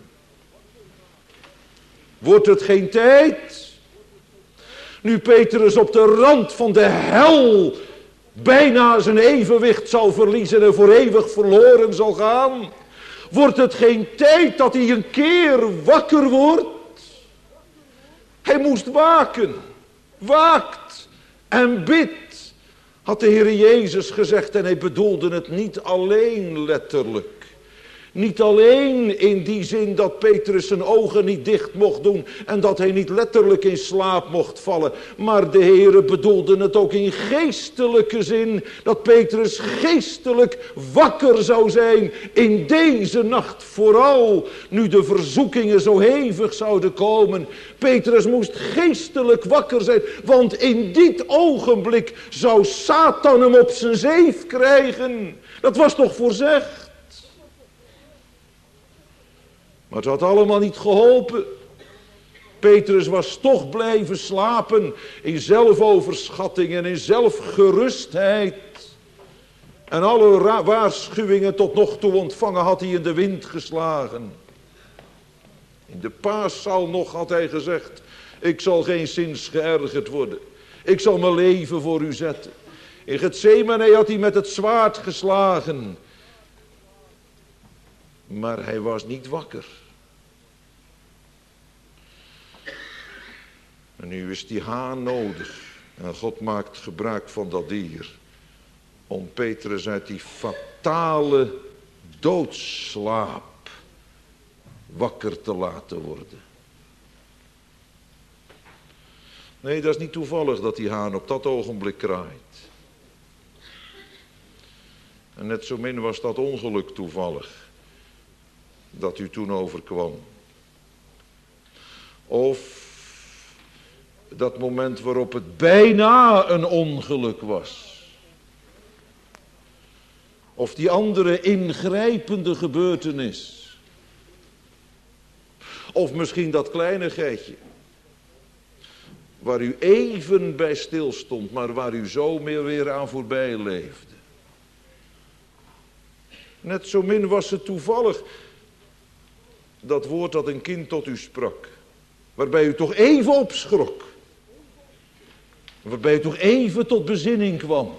Wordt het geen tijd? Nu Petrus op de rand van de hel bijna zijn evenwicht zal verliezen en voor eeuwig verloren zal gaan. Wordt het geen tijd dat hij een keer wakker wordt? Hij moest waken. Waakt en bidt, had de Heer Jezus gezegd, en hij bedoelde het niet alleen letterlijk. Niet alleen in die zin dat Petrus zijn ogen niet dicht mocht doen en dat hij niet letterlijk in slaap mocht vallen. Maar de Heere bedoelde het ook in geestelijke zin, dat Petrus geestelijk wakker zou zijn in deze nacht. Vooral nu de verzoekingen zo hevig zouden komen. Petrus moest geestelijk wakker zijn, want in dit ogenblik zou Satan hem op zijn zeef krijgen. Dat was toch voorzegd? Maar het had allemaal niet geholpen. Petrus was toch blijven slapen in zelfoverschatting en in zelfgerustheid. En alle waarschuwingen tot nog toe ontvangen had hij in de wind geslagen. In de paaszaal nog had hij gezegd, ik zal geen zins geërgerd worden. Ik zal mijn leven voor u zetten. In Getsemane had hij met het zwaard geslagen. Maar hij was niet wakker. En nu is die haan nodig. En God maakt gebruik van dat dier om Petrus uit die fatale doodslaap wakker te laten worden. Nee, dat is niet toevallig dat die haan op dat ogenblik kraait. En net zo min was dat ongeluk toevallig dat u toen overkwam. Of dat moment waarop het bijna een ongeluk was. Of die andere ingrijpende gebeurtenis. Of misschien dat kleinigheidje. Waar u even bij stilstond, maar waar u zo meer weer aan voorbij leefde. Net zo min was het toevallig dat woord dat een kind tot u sprak. Waarbij u toch even opschrok. Waarbij u toch even tot bezinning kwam.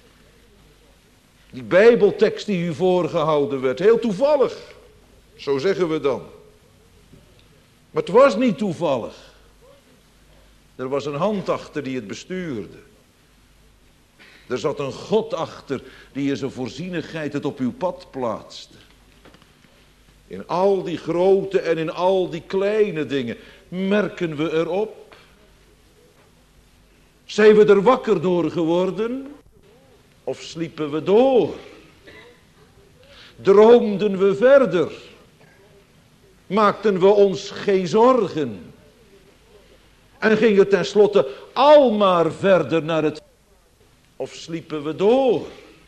Die Bijbeltekst die u voorgehouden werd, heel toevallig. Zo zeggen we dan. Maar het was niet toevallig. Er was een hand achter die het bestuurde. Er zat een God achter die in zijn voorzienigheid het op uw pad plaatste. In al die grote en in al die kleine dingen merken we erop. Zijn we er wakker door geworden? Of sliepen we door? Droomden we verder? Maakten we ons geen zorgen? En gingen tenslotte al maar verder naar het... Of sliepen we door?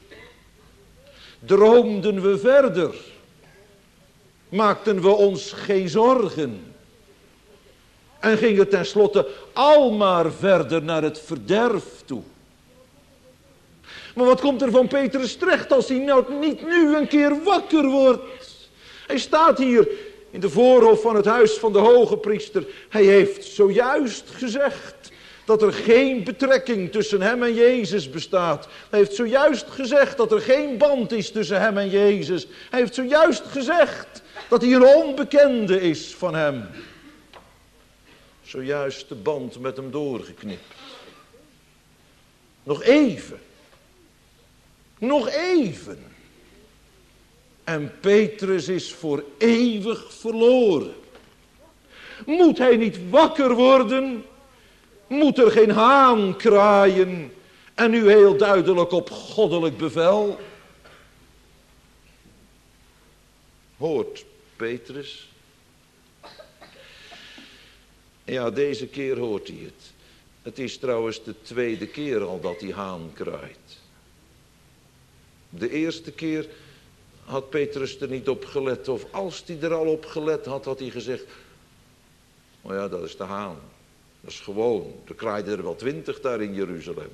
Droomden we verder? Maakten we ons geen zorgen? En gingen tenslotte al maar verder naar het verderf toe? Maar wat komt er van Petrus terecht als hij nou niet nu een keer wakker wordt? Hij staat hier in de voorhof van het huis van de hoge priester. Hij heeft zojuist gezegd dat er geen betrekking tussen hem en Jezus bestaat. Hij heeft zojuist gezegd dat er geen band is tussen hem en Jezus. Hij heeft zojuist gezegd dat hij een onbekende is van hem. Zojuist de band met hem doorgeknipt. Nog even. Nog even. En Petrus is voor eeuwig verloren. Moet hij niet wakker worden? Moet er geen haan kraaien? En nu heel duidelijk op goddelijk bevel. Hoort Petrus? Ja, deze keer hoort hij het. Het is trouwens de tweede keer al dat die haan kraait. De eerste keer had Petrus er niet op gelet. Of als hij er al op gelet had, had hij gezegd... Oh ja, dat is de haan. Dat is gewoon. Er kraaiden er wel twintig daar in Jeruzalem.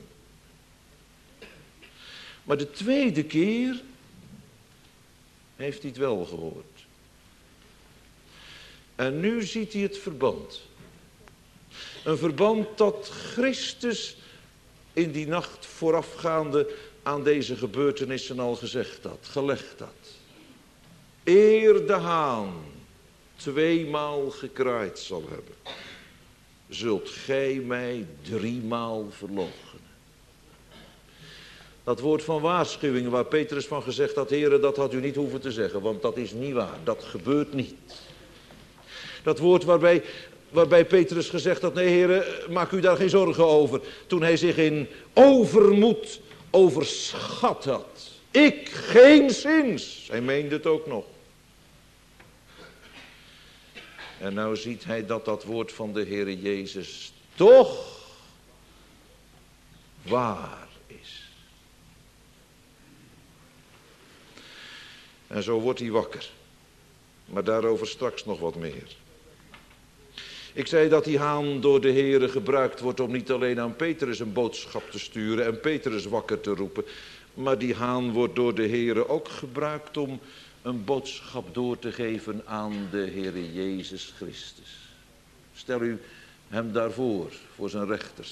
Maar de tweede keer heeft hij het wel gehoord. En nu ziet hij het verband. Een verband dat Christus in die nacht voorafgaande aan deze gebeurtenissen al gezegd had, gelegd had. Eer de haan tweemaal gekraaid zal hebben, zult gij mij driemaal verloochenen. Dat woord van waarschuwing waar Petrus van gezegd had, Heere, dat had u niet hoeven te zeggen, want dat is niet waar, dat gebeurt niet. Dat woord waarbij, waarbij Petrus gezegd had, nee Heere, maak u daar geen zorgen over, toen hij zich in overmoed overschat had. Ik geenszins. Hij meende het ook nog. En nou ziet hij dat dat woord van de Heere Jezus toch waar is. En zo wordt hij wakker. Maar daarover straks nog wat meer. Ik zei dat die haan door de Heere gebruikt wordt om niet alleen aan Petrus een boodschap te sturen en Petrus wakker te roepen. Maar die haan wordt door de Heere ook gebruikt om een boodschap door te geven aan de Heere Jezus Christus. Stel u hem daarvoor, voor zijn rechters.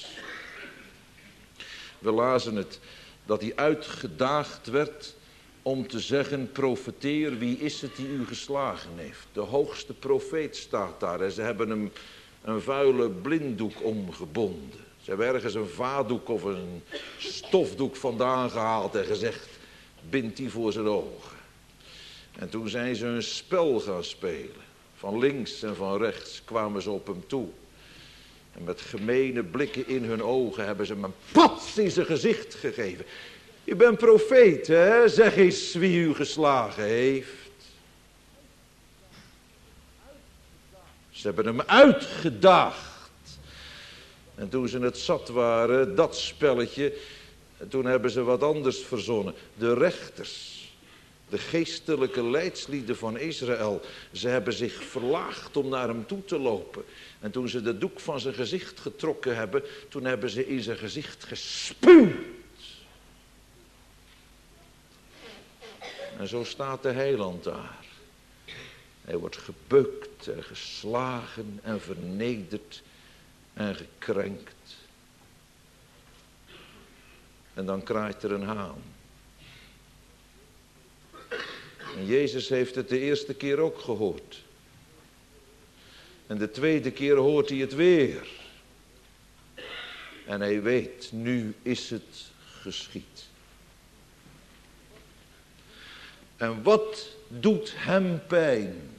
We lazen het, dat hij uitgedaagd werd om te zeggen, profeteer, wie is het die u geslagen heeft? De hoogste profeet staat daar en ze hebben hem een vuile blinddoek omgebonden. Ze hebben ergens een vaatdoek of een stofdoek vandaan gehaald en gezegd, bind die voor zijn ogen. En toen zijn ze een spel gaan spelen. Van links en van rechts kwamen ze op hem toe. En met gemene blikken in hun ogen hebben ze hem een pats in zijn gezicht gegeven. U bent profeet, hè? Zeg eens wie u geslagen heeft. Ze hebben hem uitgedaagd. En toen ze het zat waren, dat spelletje, toen hebben ze wat anders verzonnen. De rechters, de geestelijke leidslieden van Israël, ze hebben zich verlaagd om naar hem toe te lopen. En toen ze de doek van zijn gezicht getrokken hebben, toen hebben ze in zijn gezicht gespuwd. En zo staat de heiland daar. Hij wordt gebeukt en geslagen en vernederd en gekrenkt. En dan kraait er een haan. En Jezus heeft het de eerste keer ook gehoord. En de tweede keer hoort hij het weer. En hij weet, nu is het geschied. En wat doet hem pijn?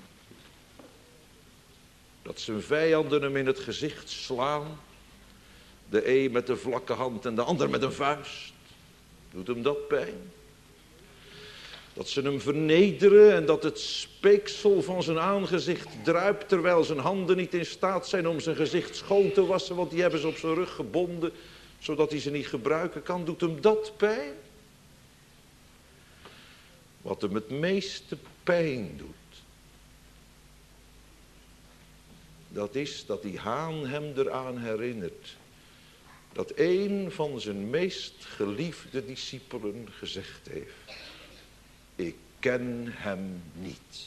Dat zijn vijanden hem in het gezicht slaan. De een met de vlakke hand en de ander met een vuist. Doet hem dat pijn? Dat ze hem vernederen en dat het speeksel van zijn aangezicht druipt, terwijl zijn handen niet in staat zijn om zijn gezicht schoon te wassen, want die hebben ze op zijn rug gebonden, zodat hij ze niet gebruiken kan. Doet hem dat pijn? Wat hem het meeste pijn doet, dat is dat die haan hem eraan herinnert dat een van zijn meest geliefde discipelen gezegd heeft: ik ken hem niet.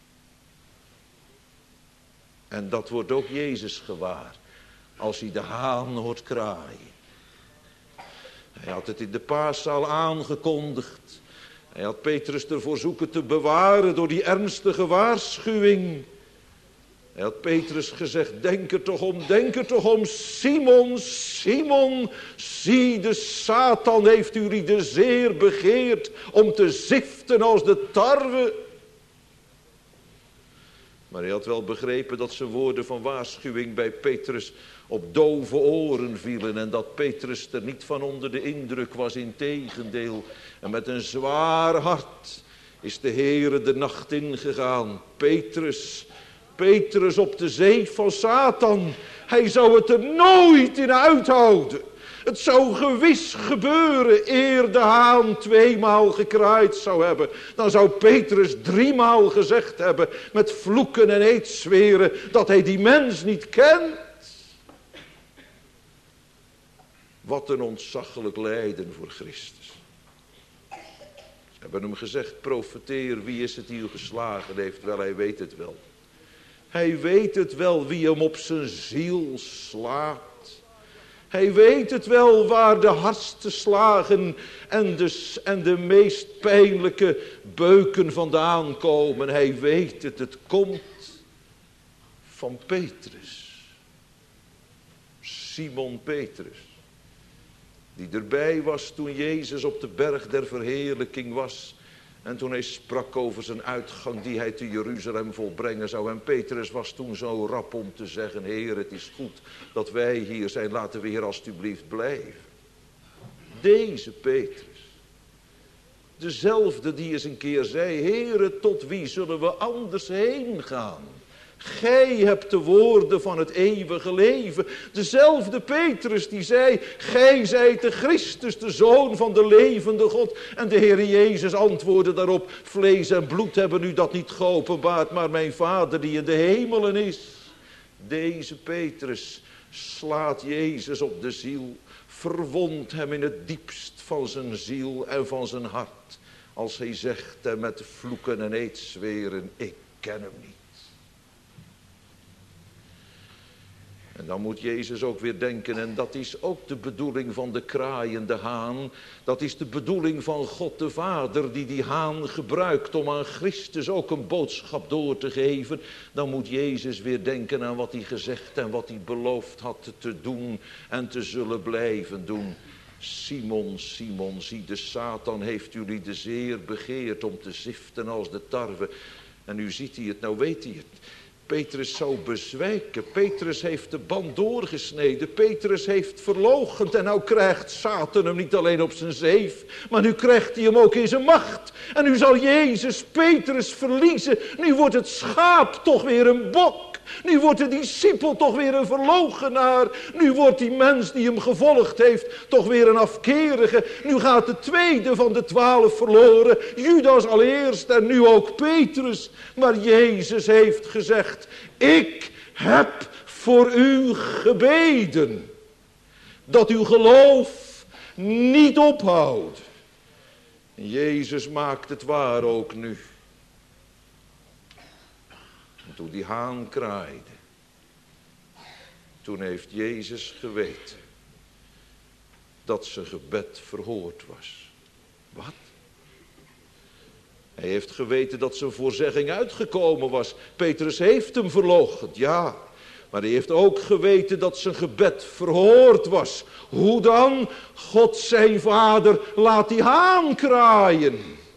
En dat wordt ook Jezus gewaar als hij de haan hoort kraaien. Hij had het in de paaszaal aangekondigd. Hij had Petrus ervoor zoeken te bewaren door die ernstige waarschuwing. Hij had Petrus gezegd, denk er toch om, denk er toch om, Simon, Simon, zie de Satan heeft u de zeer begeerd om te ziften als de tarwe. Maar hij had wel begrepen dat zijn woorden van waarschuwing bij Petrus op dove oren vielen en dat Petrus er niet van onder de indruk was, integendeel. En met een zwaar hart is de Heere de nacht ingegaan. Petrus, Petrus op de zee van Satan. Hij zou het er nooit in uithouden. Het zou gewis gebeuren eer de haan tweemaal gekraaid zou hebben. Dan zou Petrus driemaal gezegd hebben met vloeken en eetzweren dat hij die mens niet kent. Wat een ontzaglijk lijden voor Christus. Ze hebben hem gezegd, profeteer, wie is het die u geslagen heeft? Wel, hij weet het wel. Hij weet het wel wie hem op zijn ziel slaat. Hij weet het wel waar de hardste slagen en de, en de meest pijnlijke beuken vandaan komen. Hij weet het, het komt van Petrus. Simon Petrus. Die erbij was toen Jezus op de berg der verheerlijking was. En toen hij sprak over zijn uitgang die hij te Jeruzalem volbrengen zou. En Petrus was toen zo rap om te zeggen, Heer, het is goed dat wij hier zijn. Laten we hier alstublieft blijven. Deze Petrus. Dezelfde die eens een keer zei, Heere, tot wie zullen we anders heen gaan? Gij hebt de woorden van het eeuwige leven. Dezelfde Petrus die zei, gij zijt de Christus, de Zoon van de levende God. En de Heer Jezus antwoordde daarop, vlees en bloed hebben u dat niet geopenbaard, maar mijn Vader die in de hemelen is. Deze Petrus slaat Jezus op de ziel, verwondt hem in het diepst van zijn ziel en van zijn hart. Als hij zegt en met vloeken en eetzweren, ik ken hem niet. En dan moet Jezus ook weer denken, en dat is ook de bedoeling van de kraaiende haan. Dat is de bedoeling van God de Vader, die die haan gebruikt om aan Christus ook een boodschap door te geven. Dan moet Jezus weer denken aan wat hij gezegd en wat hij beloofd had te doen en te zullen blijven doen. Simon, Simon, zie, de Satan heeft jullie de zeer begeerd om te ziften als de tarwe. En nu ziet hij het, nou weet hij het. Petrus zou bezwijken. Petrus heeft de band doorgesneden. Petrus heeft verloochend. En nou krijgt Satan hem niet alleen op zijn zeef, maar nu krijgt hij hem ook in zijn macht. En nu zal Jezus Petrus verliezen. Nu wordt het schaap toch weer een bok. Nu wordt de discipel toch weer een verloochenaar. Nu wordt die mens die hem gevolgd heeft toch weer een afkerige. Nu gaat de tweede van de twaalf verloren. Judas al eerst en nu ook Petrus. Maar Jezus heeft gezegd, ik heb voor u gebeden. Dat uw geloof niet ophoudt. Jezus maakt het waar ook nu. Toen die haan kraaide, toen heeft Jezus geweten dat zijn gebed verhoord was. Wat? Hij heeft geweten dat zijn voorzegging uitgekomen was. Petrus heeft hem verloochend, ja. Maar hij heeft ook geweten dat zijn gebed verhoord was. Hoe dan? God zijn Vader laat die haan kraaien.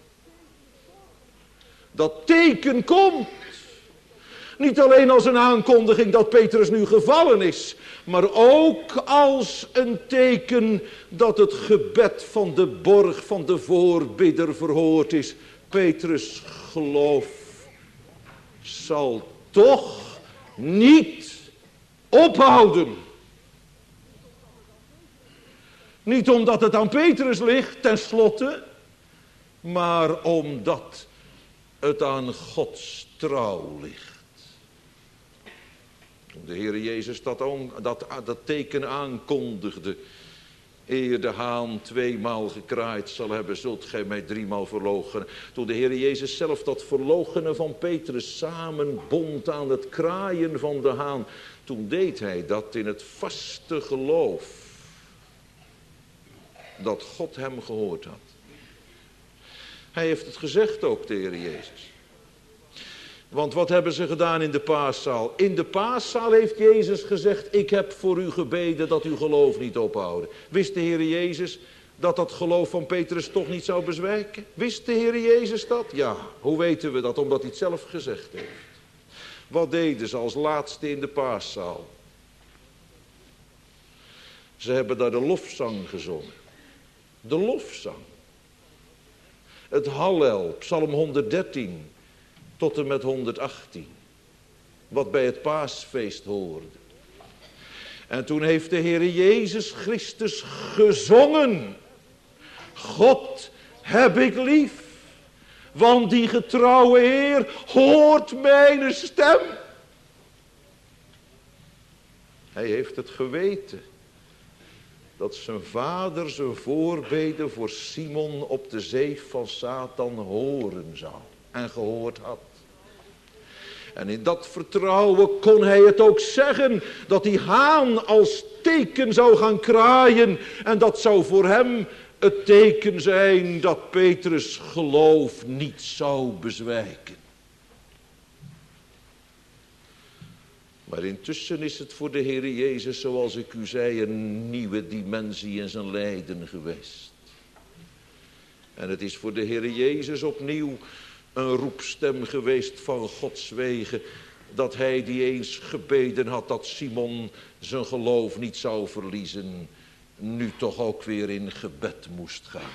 Dat teken komt. Niet alleen als een aankondiging dat Petrus nu gevallen is, maar ook als een teken dat het gebed van de borg van de voorbidder verhoord is. Petrus' geloof zal toch niet ophouden. Niet omdat het aan Petrus ligt, tenslotte, maar omdat het aan Gods trouw ligt. Toen de Heer Jezus dat, on, dat, dat teken aankondigde, eer de haan tweemaal gekraaid zal hebben, zult gij mij driemaal verloochenen. Toen de Heer Jezus zelf dat verloochenen van Petrus samenbond aan het kraaien van de haan, toen deed hij dat in het vaste geloof dat God hem gehoord had. Hij heeft het gezegd ook, de Heer Jezus. Want wat hebben ze gedaan in de paaszaal? In de paaszaal heeft Jezus gezegd, ik heb voor u gebeden dat uw geloof niet ophouden. Wist de Heer Jezus dat dat geloof van Petrus toch niet zou bezwijken? Wist de Heer Jezus dat? Ja. Hoe weten we dat? Omdat hij het zelf gezegd heeft. Wat deden ze als laatste in de paaszaal? Ze hebben daar de lofzang gezongen. De lofzang. Het Hallel, Psalm honderddertien tot en met honderdachttien. Wat bij het paasfeest hoorde. En toen heeft de Heer Jezus Christus gezongen. God heb ik lief. Want die getrouwe Heer hoort mijn stem. Hij heeft het geweten. Dat zijn vader zijn voorbeden voor Simon op de zeef van Satan horen zou. En gehoord had. En in dat vertrouwen kon hij het ook zeggen. Dat die haan als teken zou gaan kraaien. En dat zou voor hem het teken zijn dat Petrus' geloof niet zou bezwijken. Maar intussen is het voor de Heer Jezus, zoals ik u zei, een nieuwe dimensie in zijn lijden geweest. En het is voor de Heer Jezus opnieuw een roepstem geweest van Gods wegen, dat hij die eens gebeden had dat Simon zijn geloof niet zou verliezen, nu toch ook weer in gebed moest gaan.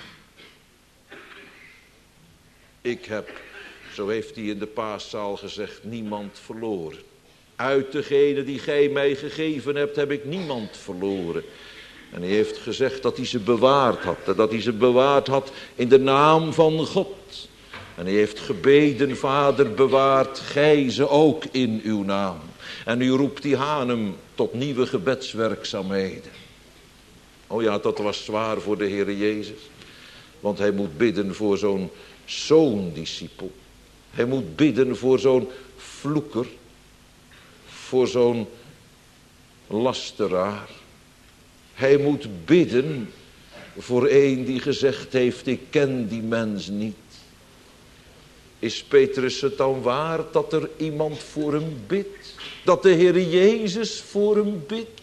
Ik heb, zo heeft hij in de paaszaal gezegd, niemand verloren. Uit degene die gij mij gegeven hebt, heb ik niemand verloren. En hij heeft gezegd dat hij ze bewaard had. En dat hij ze bewaard had in de naam van God. En hij heeft gebeden, Vader, bewaart gij ze ook in uw naam. En nu roept die haan hem tot nieuwe gebedswerkzaamheden. Oh ja, dat was zwaar voor de Heer Jezus. Want hij moet bidden voor zo'n zoondiscipel. Hij moet bidden voor zo'n vloeker. Voor zo'n lasteraar. Hij moet bidden voor een die gezegd heeft, ik ken die mens niet. Is Petrus het dan waard dat er iemand voor hem bidt? Dat de Heer Jezus voor hem bidt?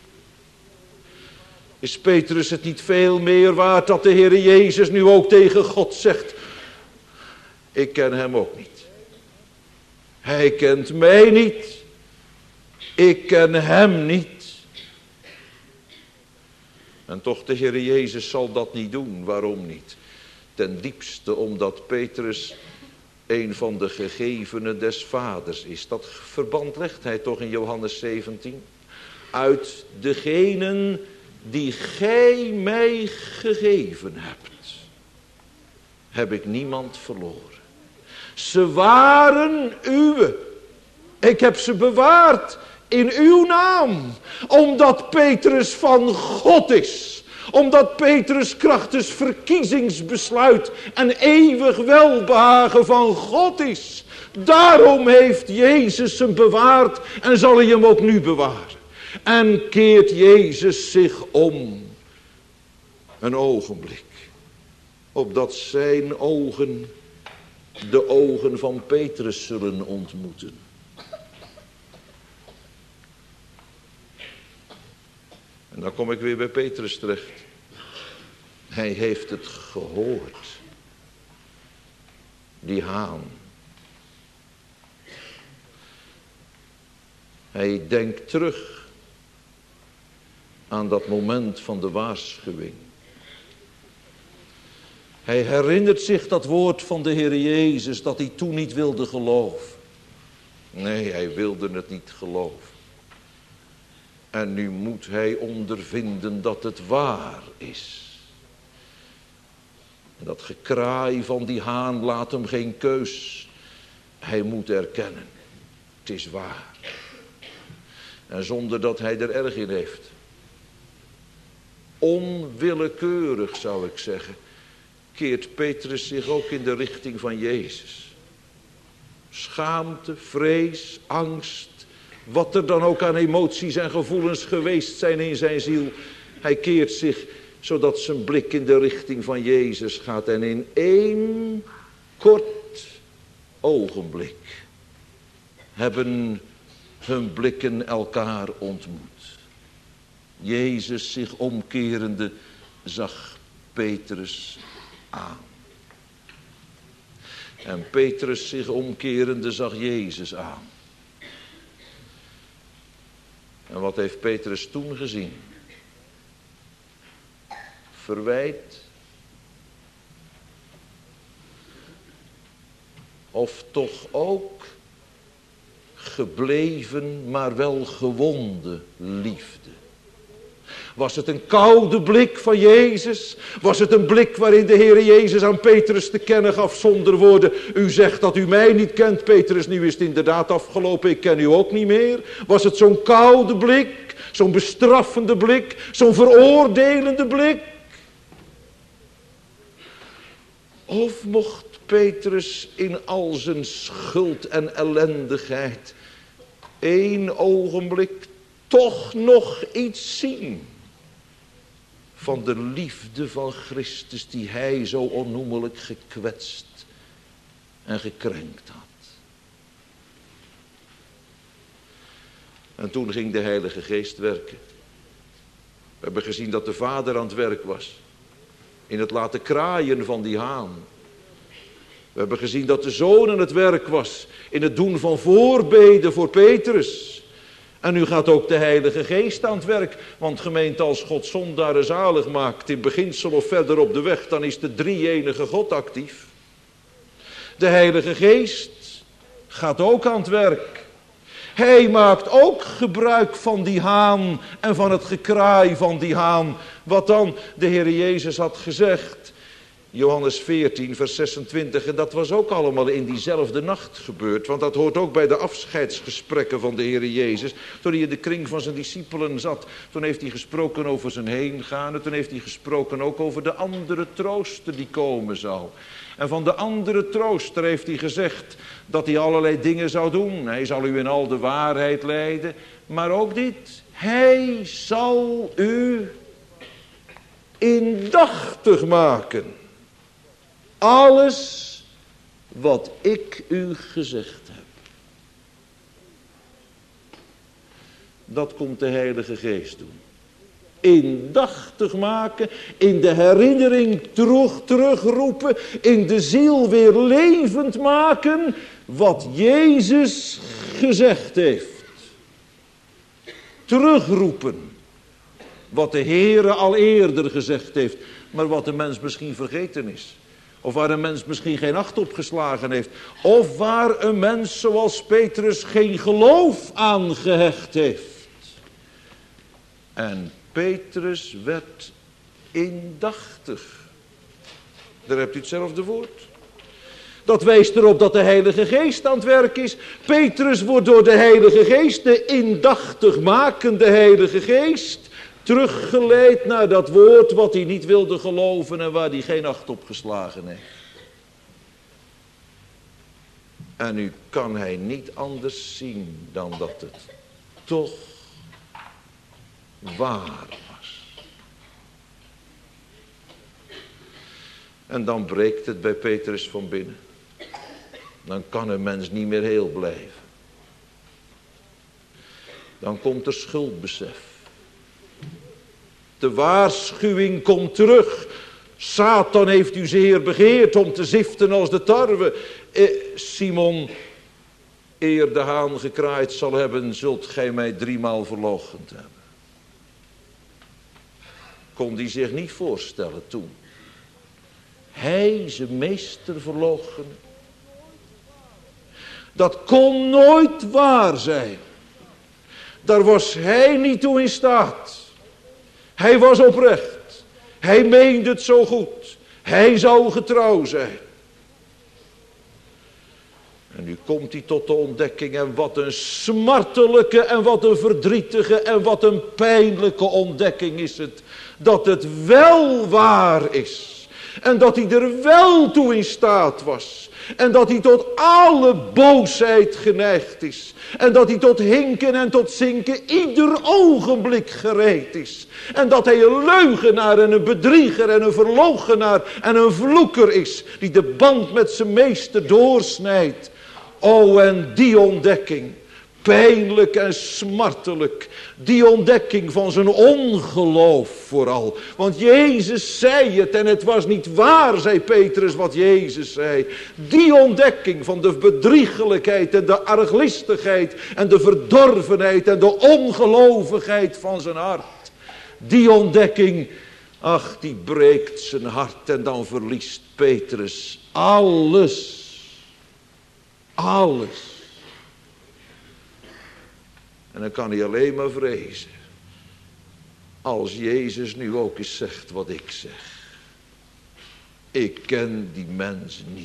Is Petrus het niet veel meer waard dat de Heer Jezus nu ook tegen God zegt, ik ken hem ook niet. Hij kent mij niet. Ik ken hem niet. En toch, de Heer Jezus zal dat niet doen. Waarom niet? Ten diepste omdat Petrus een van de gegevenen des vaders is. Dat verband legt hij toch in Johannes zeventien. Uit degenen die gij mij gegeven hebt, heb ik niemand verloren. Ze waren uwe. Ik heb ze bewaard in uw naam. Omdat Petrus van God is. Omdat Petrus krachtens verkiezingsbesluit en eeuwig welbehagen van God is. Daarom heeft Jezus hem bewaard en zal hij hem ook nu bewaren. En keert Jezus zich om. Een ogenblik. Opdat zijn ogen de ogen van Petrus zullen ontmoeten. En dan kom ik weer bij Petrus terecht. Hij heeft het gehoord. Die haan. Hij denkt terug aan dat moment van de waarschuwing. Hij herinnert zich dat woord van de Heer Jezus dat hij toen niet wilde geloven. Nee, hij wilde het niet geloven. En nu moet hij ondervinden dat het waar is. En dat gekraai van die haan laat hem geen keus. Hij moet erkennen. Het is waar. En zonder dat hij er erg in heeft. Onwillekeurig zou ik zeggen. Keert Petrus zich ook in de richting van Jezus. Schaamte, vrees, angst. Wat er dan ook aan emoties en gevoelens geweest zijn in zijn ziel. Hij keert zich zodat zijn blik in de richting van Jezus gaat. En in één kort ogenblik hebben hun blikken elkaar ontmoet. Jezus zich omkerende zag Petrus aan. En Petrus zich omkerende zag Jezus aan. En wat heeft Petrus toen gezien? Verwijt. Of toch ook gebleven, maar wel gewonde liefde. Was het een koude blik van Jezus? Was het een blik waarin de Heer Jezus aan Petrus te kennen gaf zonder woorden? U zegt dat u mij niet kent, Petrus, nu is het inderdaad afgelopen, ik ken u ook niet meer. Was het zo'n koude blik, zo'n bestraffende blik, zo'n veroordelende blik? Of mocht Petrus in al zijn schuld en ellendigheid één ogenblik toch nog iets zien van de liefde van Christus die hij zo onnoemelijk gekwetst en gekrenkt had. En toen ging de Heilige Geest werken. We hebben gezien dat de Vader aan het werk was in het laten kraaien van die haan. We hebben gezien dat de Zoon aan het werk was in het doen van voorbeden voor Petrus. En nu gaat ook de Heilige Geest aan het werk. Want gemeente, als God zondaren zalig maakt, in beginsel of verder op de weg, dan is de drie-enige God actief. De Heilige Geest gaat ook aan het werk. Hij maakt ook gebruik van die haan en van het gekraai van die haan. Wat dan de Heer Jezus had gezegd. Johannes veertien vers zesentwintig. En dat was ook allemaal in diezelfde nacht gebeurd. Want dat hoort ook bij de afscheidsgesprekken van de Heer Jezus. Toen hij in de kring van zijn discipelen zat. Toen heeft hij gesproken over zijn heengaan. En toen heeft hij gesproken ook over de andere trooster die komen zal. En van de andere trooster heeft hij gezegd dat hij allerlei dingen zou doen. Hij zal u in al de waarheid leiden. Maar ook dit. Hij zal u indachtig maken. Alles wat ik u gezegd heb. Dat komt de Heilige Geest doen. Indachtig maken, in de herinnering terug, terugroepen, in de ziel weer levend maken wat Jezus gezegd heeft. Terugroepen wat de Heere al eerder gezegd heeft, maar wat de mens misschien vergeten is. Of waar een mens misschien geen acht op geslagen heeft. Of waar een mens zoals Petrus geen geloof aan gehecht heeft. En Petrus werd indachtig. Daar hebt u hetzelfde woord. Dat wijst erop dat de Heilige Geest aan het werk is. Petrus wordt door de Heilige Geest, de indachtig makende Heilige Geest, teruggeleid naar dat woord wat hij niet wilde geloven en waar hij geen acht op geslagen heeft. En nu kan hij niet anders zien dan dat het toch waar was. En dan breekt het bij Petrus van binnen. Dan kan een mens niet meer heel blijven. Dan komt er schuldbesef. De waarschuwing komt terug. Satan heeft u zeer begeerd om te ziften als de tarwe. Eh, Simon, eer de haan gekraaid zal hebben, zult gij mij driemaal verloochend hebben. Kon hij zich niet voorstellen toen. Hij, zijn meester, verloochenen. Dat kon nooit waar zijn. Daar was hij niet toe in staat. Hij was oprecht. Hij meende het zo goed. Hij zou getrouw zijn. En nu komt hij tot de ontdekking. En wat een smartelijke en wat een verdrietige en wat een pijnlijke ontdekking is het. Dat het wel waar is. En dat hij er wel toe in staat was. En dat hij tot alle boosheid geneigd is. En dat hij tot hinken en tot zinken ieder ogenblik gereed is. En dat hij een leugenaar en een bedrieger en een verloochenaar en een vloeker is. Die de band met zijn meester doorsnijdt. O, en die ontdekking. Pijnlijk en smartelijk. Die ontdekking van zijn ongeloof vooral. Want Jezus zei het en het was niet waar, zei Petrus wat Jezus zei. Die ontdekking van de bedriegelijkheid en de arglistigheid en de verdorvenheid en de ongelovigheid van zijn hart. Die ontdekking, ach, die breekt zijn hart en dan verliest Petrus alles. Alles. En dan kan hij alleen maar vrezen. Als Jezus nu ook eens zegt wat ik zeg. Ik ken die mens niet.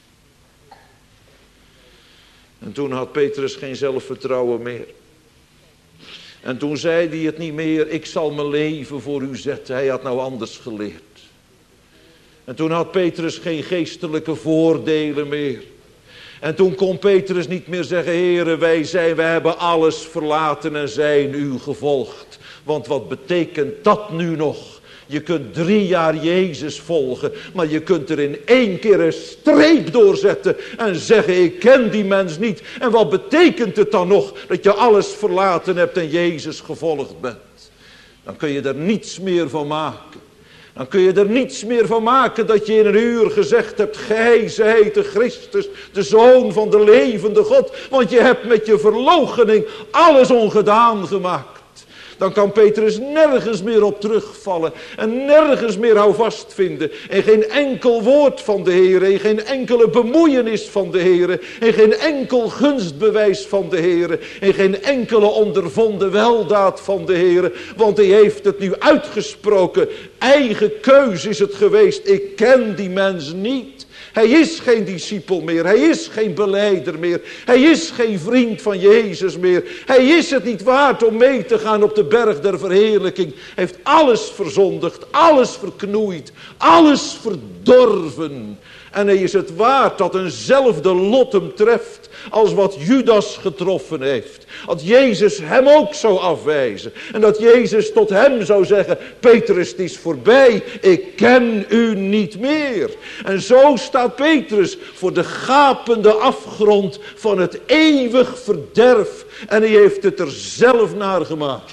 En toen had Petrus geen zelfvertrouwen meer. En toen zei hij het niet meer. Ik zal mijn leven voor u zetten. Hij had nou anders geleerd. En toen had Petrus geen geestelijke voordelen meer. En toen kon Petrus niet meer zeggen, Heere, wij zijn, wij hebben alles verlaten en zijn u gevolgd. Want wat betekent dat nu nog? Je kunt drie jaar Jezus volgen, maar je kunt er in één keer een streep doorzetten en zeggen, ik ken die mens niet. En wat betekent het dan nog dat je alles verlaten hebt en Jezus gevolgd bent? Dan kun je er niets meer van maken. Dan kun je er niets meer van maken dat je in een uur gezegd hebt, gij zijt de Christus, de Zoon van de levende God. Want je hebt met je verloochening alles ongedaan gemaakt. Dan kan Petrus nergens meer op terugvallen. En nergens meer houvast vinden. En geen enkel woord van de Heer. En geen enkele bemoeienis van de Heer. En geen enkel gunstbewijs van de Heer. En geen enkele ondervonden weldaad van de Heer. Want hij heeft het nu uitgesproken. Eigen keus is het geweest. Ik ken die mens niet. Hij is geen discipel meer. Hij is geen belijder meer. Hij is geen vriend van Jezus meer. Hij is het niet waard om mee te gaan op de berg der verheerlijking. Hij heeft alles verzondigd. Alles verknoeid. Alles verdorven. En hij is het waard dat eenzelfde lot hem treft als wat Judas getroffen heeft. Dat Jezus hem ook zou afwijzen. En dat Jezus tot hem zou zeggen, Petrus, het is voorbij, ik ken u niet meer. En zo staat Petrus voor de gapende afgrond van het eeuwig verderf. En hij heeft het er zelf naar gemaakt.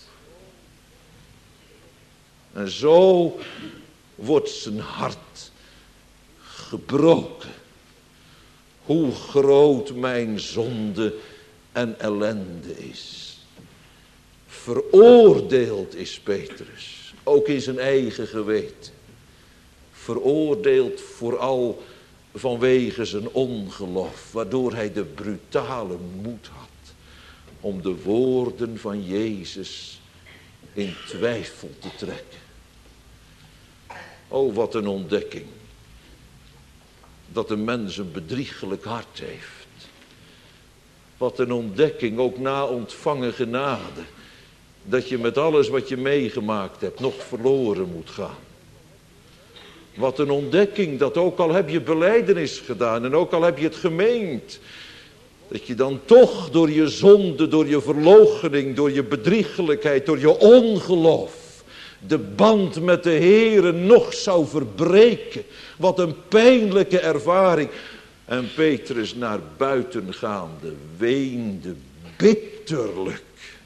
En zo wordt zijn hart gebroken. Hoe groot mijn zonde en ellende is. Veroordeeld is Petrus, ook in zijn eigen geweten. Veroordeeld vooral vanwege zijn ongeloof, waardoor hij de brutale moed had om de woorden van Jezus in twijfel te trekken. Oh, wat een ontdekking. Dat een mens een bedriegelijk hart heeft. Wat een ontdekking, ook na ontvangen genade. Dat je met alles wat je meegemaakt hebt nog verloren moet gaan. Wat een ontdekking, dat ook al heb je belijdenis gedaan en ook al heb je het gemeend. Dat je dan toch door je zonde, door je verloochening, door je bedriegelijkheid, door je ongeloof de band met de Heere nog zou verbreken. Wat een pijnlijke ervaring. En Petrus naar buiten gaande weende bitterlijk.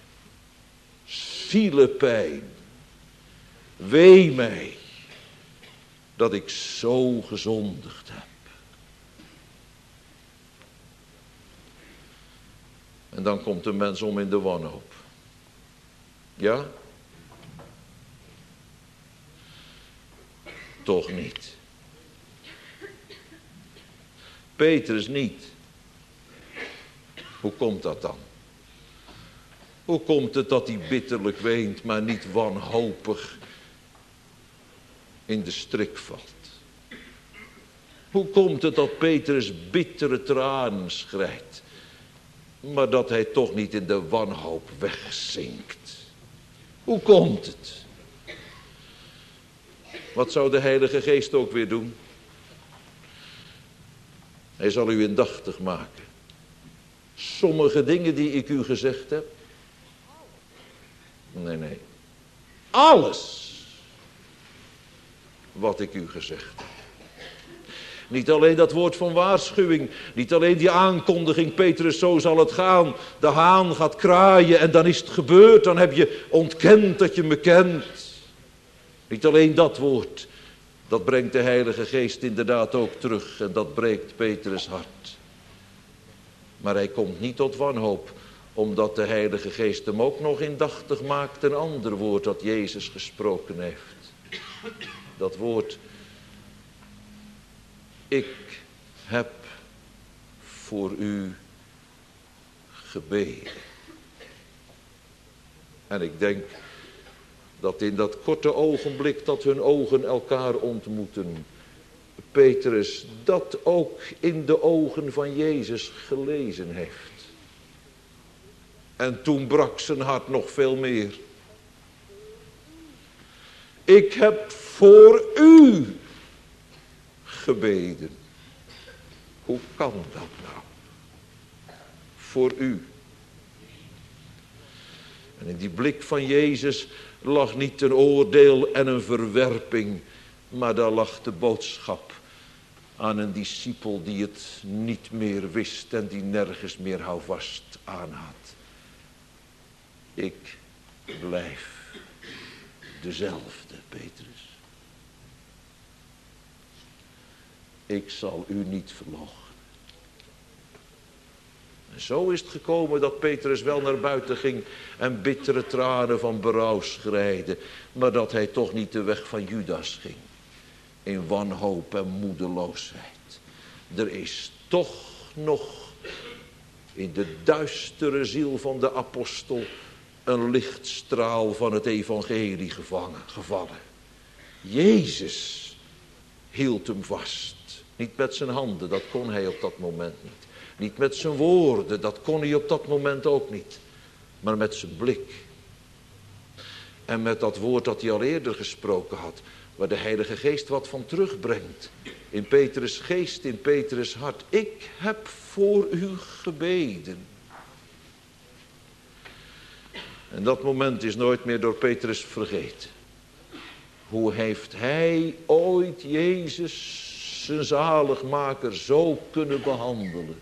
Zielepijn. Wee mij dat ik zo gezondigd heb. En dan komt de mens om in de wanhoop. Ja? Toch niet. Petrus niet. Hoe komt dat dan? Hoe komt het dat hij bitterlijk weent, maar niet wanhopig in de strik valt? Hoe komt het dat Petrus bittere tranen schrijdt, maar dat hij toch niet in de wanhoop wegzinkt? Hoe komt het? Wat zou de Heilige Geest ook weer doen? Hij zal u indachtig maken. Sommige dingen die ik u gezegd heb. Nee, nee. Alles wat ik u gezegd heb. Niet alleen dat woord van waarschuwing. Niet alleen die aankondiging. Petrus, zo zal het gaan. De haan gaat kraaien en dan is het gebeurd. Dan heb je ontkend dat je me kent. Niet alleen dat woord. Dat brengt de Heilige Geest inderdaad ook terug. En dat breekt Petrus hart. Maar hij komt niet tot wanhoop. Omdat de Heilige Geest hem ook nog indachtig maakt. Een ander woord dat Jezus gesproken heeft. Dat woord. Ik heb voor u gebeden. En ik denk dat in dat korte ogenblik dat hun ogen elkaar ontmoeten, Petrus dat ook in de ogen van Jezus gelezen heeft. En toen brak zijn hart nog veel meer. Ik heb voor u gebeden. Hoe kan dat nou? Voor u. En in die blik van Jezus lag niet een oordeel en een verwerping, maar daar lag de boodschap aan een discipel die het niet meer wist en die nergens meer houvast aan had. Ik blijf dezelfde, Petrus. Ik zal u niet verloochenen. En zo is het gekomen dat Petrus wel naar buiten ging en bittere tranen van berouw schreide, maar dat hij toch niet de weg van Judas ging. In wanhoop en moedeloosheid. Er is toch nog in de duistere ziel van de apostel een lichtstraal van het evangelie gevangen, gevallen. Jezus hield hem vast. Niet met zijn handen, dat kon hij op dat moment niet. Niet met zijn woorden, dat kon hij op dat moment ook niet. Maar met zijn blik. En met dat woord dat hij al eerder gesproken had. waar de Heilige Geest wat van terugbrengt. In Petrus' geest, in Petrus' hart. Ik heb voor u gebeden. En dat moment is nooit meer door Petrus vergeten. Hoe heeft hij ooit Jezus, zijn zaligmaker, zo kunnen behandelen?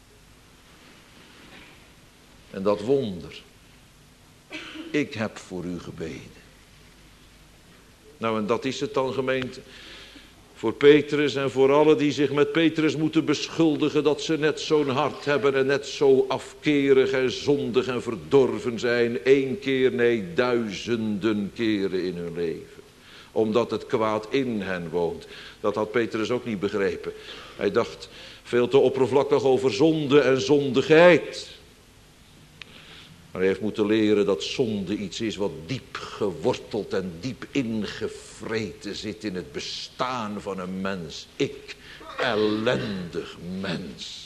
En dat wonder. Ik heb voor u gebeden. Nou, en dat is het dan, gemeente. Voor Petrus en voor allen die zich met Petrus moeten beschuldigen dat ze net zo'n hart hebben en net zo afkerig en zondig en verdorven zijn. Eén keer, nee, duizenden keren in hun leven. Omdat het kwaad in hen woont. Dat had Petrus ook niet begrepen. Hij dacht veel te oppervlakkig over zonde en zondigheid. Maar hij heeft moeten leren dat zonde iets is wat diep geworteld en diep ingevreten zit in het bestaan van een mens. Ik, ellendig mens.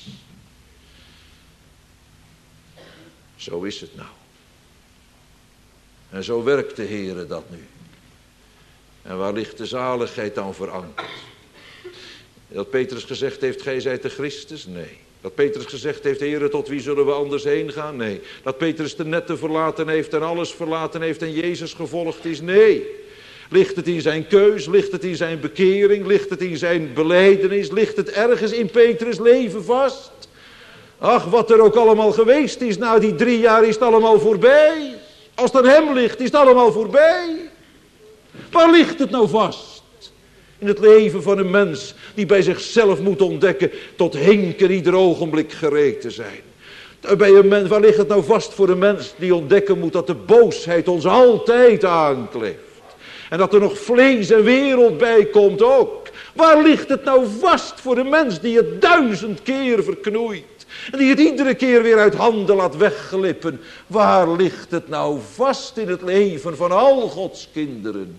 Zo is het nou. En zo werkt de Heere dat nu. En waar ligt de zaligheid dan verankerd? Dat Petrus gezegd heeft, gij zijt de Christus? Nee. Dat Petrus gezegd heeft, Heere, tot wie zullen we anders heen gaan? Nee. Dat Petrus de netten verlaten heeft en alles verlaten heeft en Jezus gevolgd is? Nee. Ligt het in zijn keus? Ligt het in zijn bekering? Ligt het in zijn belijdenis? Ligt het ergens in Petrus' leven vast? Ach, wat er ook allemaal geweest is, na die drie jaar is het allemaal voorbij. Als het aan hem ligt, is het allemaal voorbij. Waar ligt het nou vast? In het leven van een mens die bij zichzelf moet ontdekken tot hinken ieder ogenblik gereed te zijn. Bij een mens, waar ligt het nou vast voor een mens die ontdekken moet dat de boosheid ons altijd aankleeft. En dat er nog vlees en wereld bij komt ook. Waar ligt het nou vast voor een mens die het duizend keer verknoeit. En die het iedere keer weer uit handen laat wegglippen. Waar ligt het nou vast in het leven van al Gods kinderen?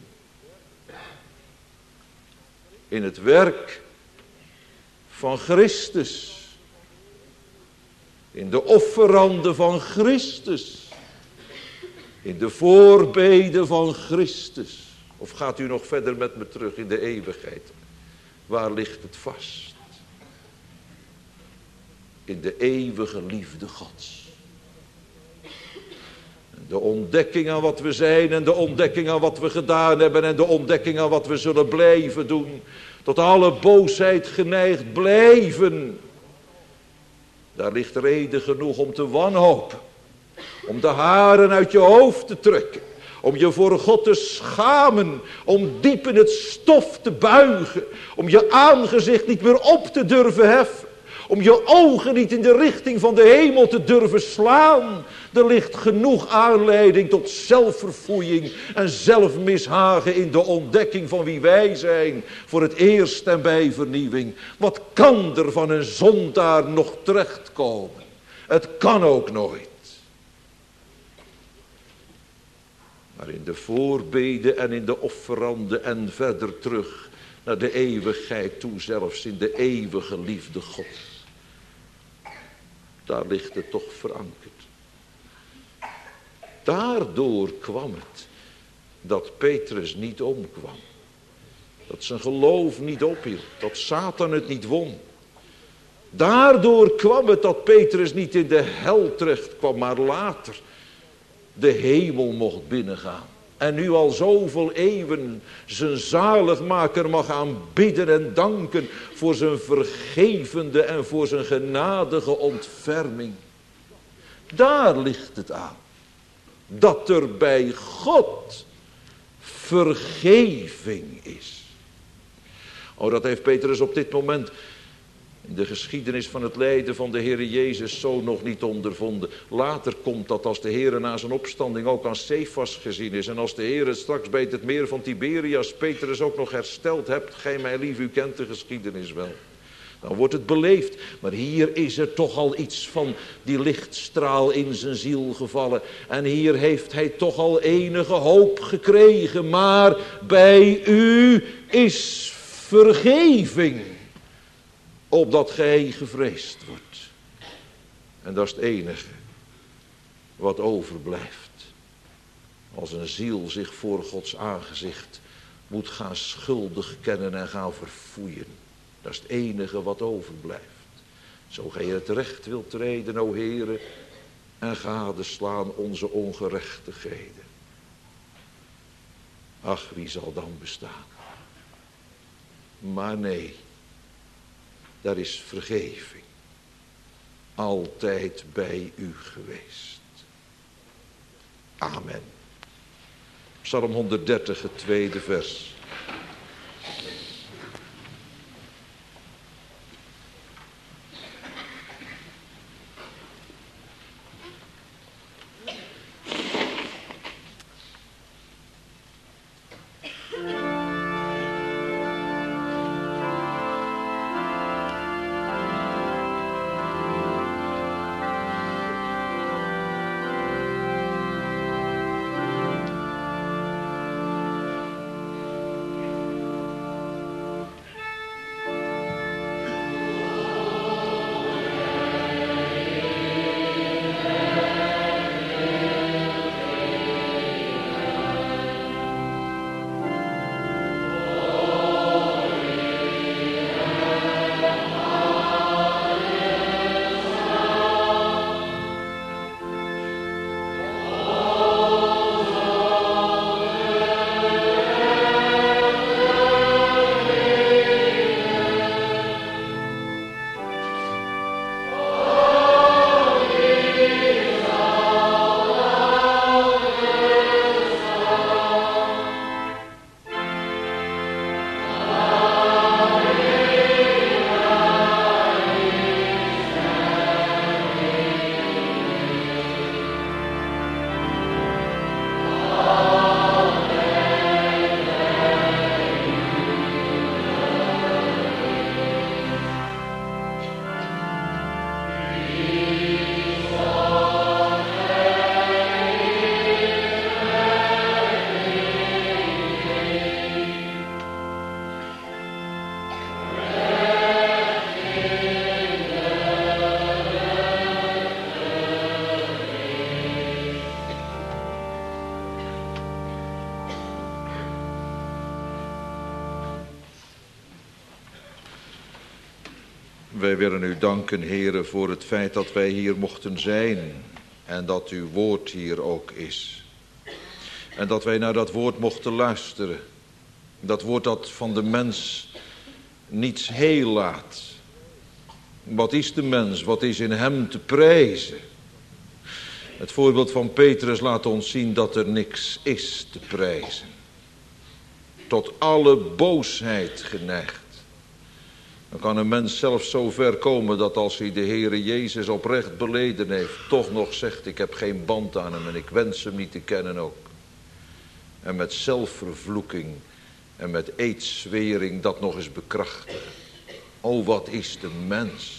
In het werk van Christus. In de offeranden van Christus. In de voorbeden van Christus. Of gaat u nog verder met me terug in de eeuwigheid? Waar ligt het vast? In de eeuwige liefde Gods. De ontdekking aan wat we zijn en de ontdekking aan wat we gedaan hebben en de ontdekking aan wat we zullen blijven doen. Tot alle boosheid geneigd blijven. Daar ligt reden genoeg om te wanhopen. Om de haren uit je hoofd te trekken. Om je voor God te schamen. Om diep in het stof te buigen. Om je aangezicht niet meer op te durven heffen. Om je ogen niet in de richting van de hemel te durven slaan. Er ligt genoeg aanleiding tot zelfverfoeiing en zelfmishagen in de ontdekking van wie wij zijn. Voor het eerst en bij vernieuwing. Wat kan er van een zondaar nog terechtkomen? Het kan ook nooit. Maar in de voorbeden en in de offeranden en verder terug naar de eeuwigheid toe, zelfs in de eeuwige liefde Gods. Daar ligt het toch verankerd. Daardoor kwam het dat Petrus niet omkwam. Dat zijn geloof niet ophield. Dat Satan het niet won. Daardoor kwam het dat Petrus niet in de hel terecht kwam, maar later de hemel mocht binnengaan. En nu al zoveel eeuwen zijn zaligmaker mag aanbidden en danken voor zijn vergevende en voor zijn genadige ontferming. Daar ligt het aan. Dat er bij God vergeving is. Oh, dat heeft Petrus op dit moment in de geschiedenis van het lijden van de Heere Jezus zo nog niet ondervonden. Later komt dat als de Heere na zijn opstanding ook aan Cephas gezien is. En als de Heere straks bij het meer van Tiberias Petrus ook nog hersteld hebt. Gij mij lief, u kent de geschiedenis wel. Dan wordt het beleefd. Maar hier is er toch al iets van die lichtstraal in zijn ziel gevallen. En hier heeft hij toch al enige hoop gekregen. Maar bij u is vergeving. Opdat gij gevreesd wordt. En dat is het enige wat overblijft. Als een ziel zich voor Gods aangezicht moet gaan schuldig kennen en gaan verfoeien. Dat is het enige wat overblijft. Zo gij het recht wilt treden, o Heere, en gadeslaan onze ongerechtigheden. Ach, wie zal dan bestaan? Maar nee, daar is vergeving altijd bij u geweest. Amen. Psalm honderddertig, het tweede vers. Wij willen u danken, Heere, voor het feit dat wij hier mochten zijn en dat uw woord hier ook is. En dat wij naar dat woord mochten luisteren. Dat woord dat van de mens niets heel laat. Wat is de mens? Wat is in hem te prijzen? Het voorbeeld van Petrus laat ons zien dat er niks is te prijzen. Tot alle boosheid geneigd. Dan kan een mens zelfs zo ver komen dat als hij de Heere Jezus oprecht beleden heeft, toch nog zegt: ik heb geen band aan hem en ik wens hem niet te kennen ook. En met zelfvervloeking en met eedzwering dat nog eens bekrachtigen. O, wat is de mens?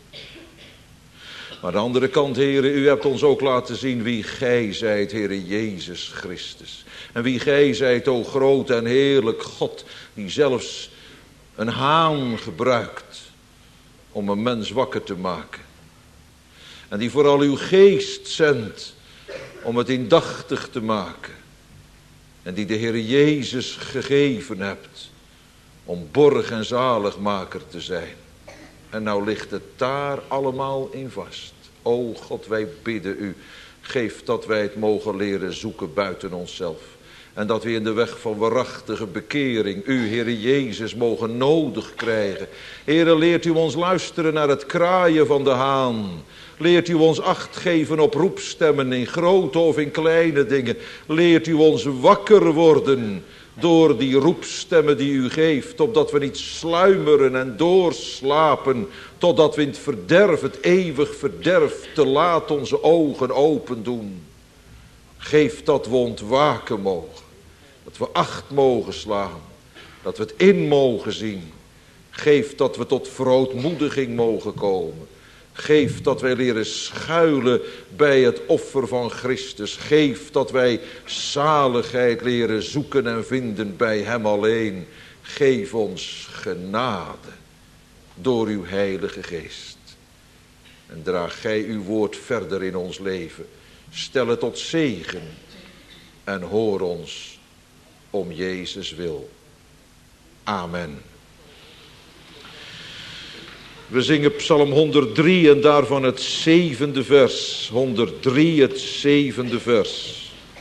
Maar aan de andere kant, Heere, u hebt ons ook laten zien wie gij zijt, Heere Jezus Christus. En wie gij zijt, o groot en heerlijk God, die zelfs een haan gebruikt om een mens wakker te maken. En die vooral uw geest zendt om het indachtig te maken. En die de Heer Jezus gegeven hebt om borg en zaligmaker te zijn. En nou ligt het daar allemaal in vast. O God, wij bidden u, geef dat wij het mogen leren zoeken buiten onszelf. En dat we in de weg van waarachtige bekering u, Heere Jezus, mogen nodig krijgen. Heere, leert u ons luisteren naar het kraaien van de haan. Leert u ons acht geven op roepstemmen in grote of in kleine dingen. Leert u ons wakker worden door die roepstemmen die u geeft. Opdat we niet sluimeren en doorslapen. Totdat we in het verderf, het eeuwig verderf, te laat onze ogen open doen. Geef dat we ontwaken mogen. Dat we acht mogen slaan. Dat we het in mogen zien. Geef dat we tot verootmoediging mogen komen. Geef dat wij leren schuilen bij het offer van Christus. Geef dat wij zaligheid leren zoeken en vinden bij hem alleen. Geef ons genade door uw heilige geest. En draag gij uw woord verder in ons leven. Stel het tot zegen en hoor ons om Jezus wil. Amen. We zingen Psalm honderddrie en daarvan het zevende vers. honderddrie, het zevende vers.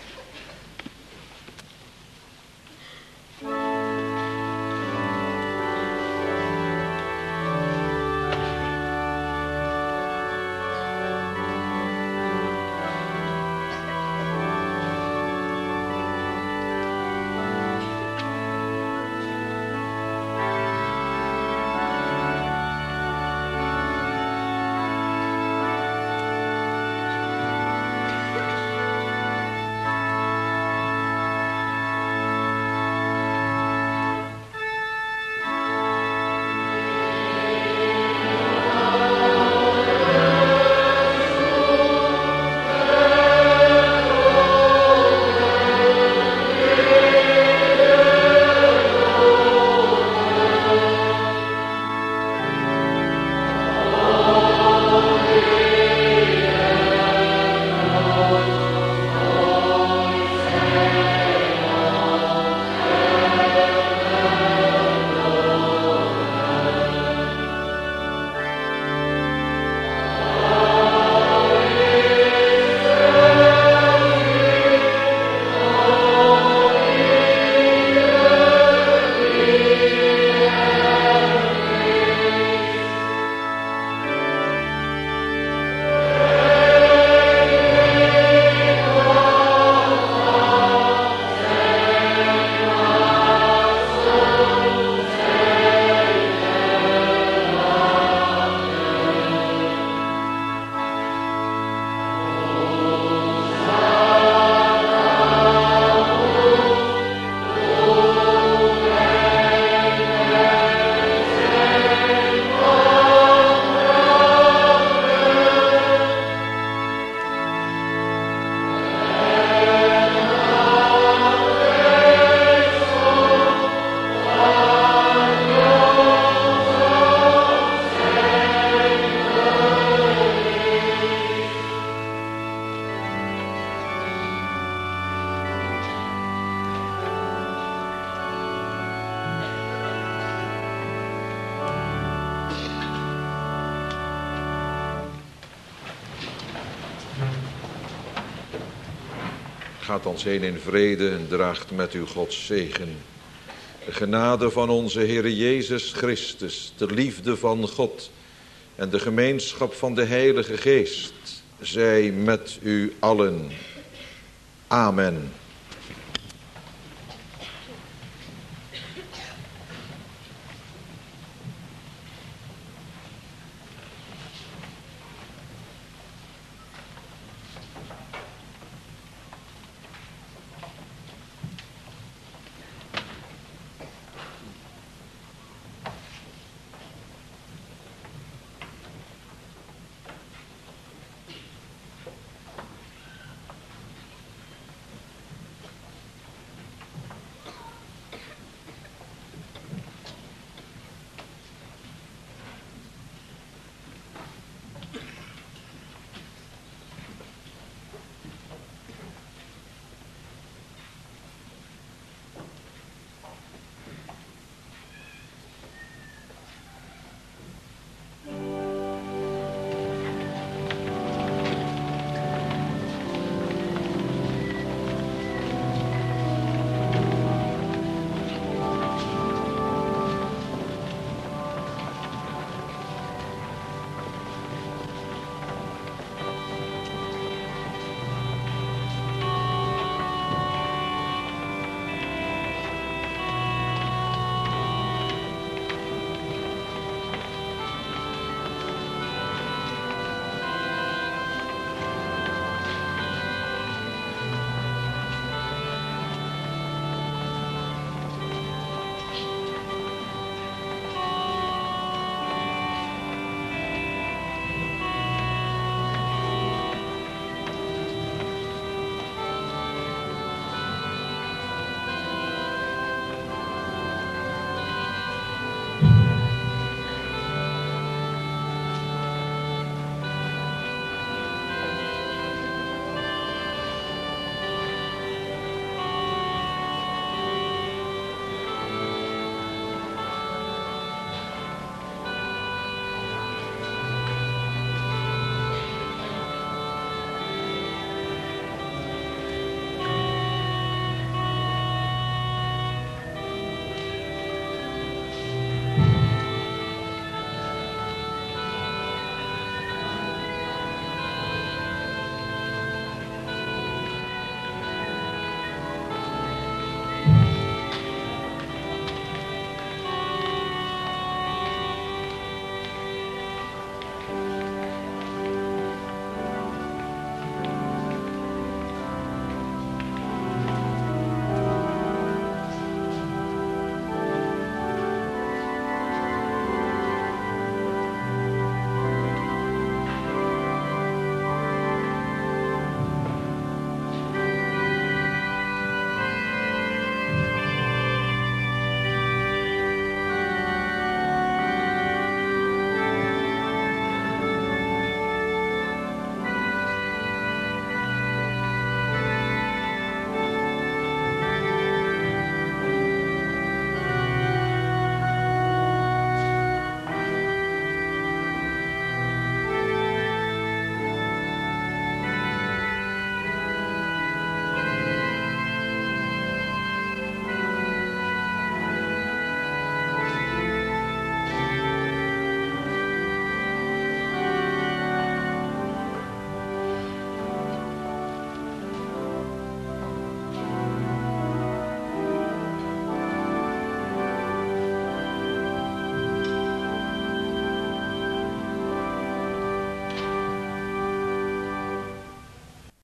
Gaat ons heen in vrede en draagt met u Gods zegen. De genade van onze Heere Jezus Christus, de liefde van God en de gemeenschap van de Heilige Geest, zij met u allen. Amen.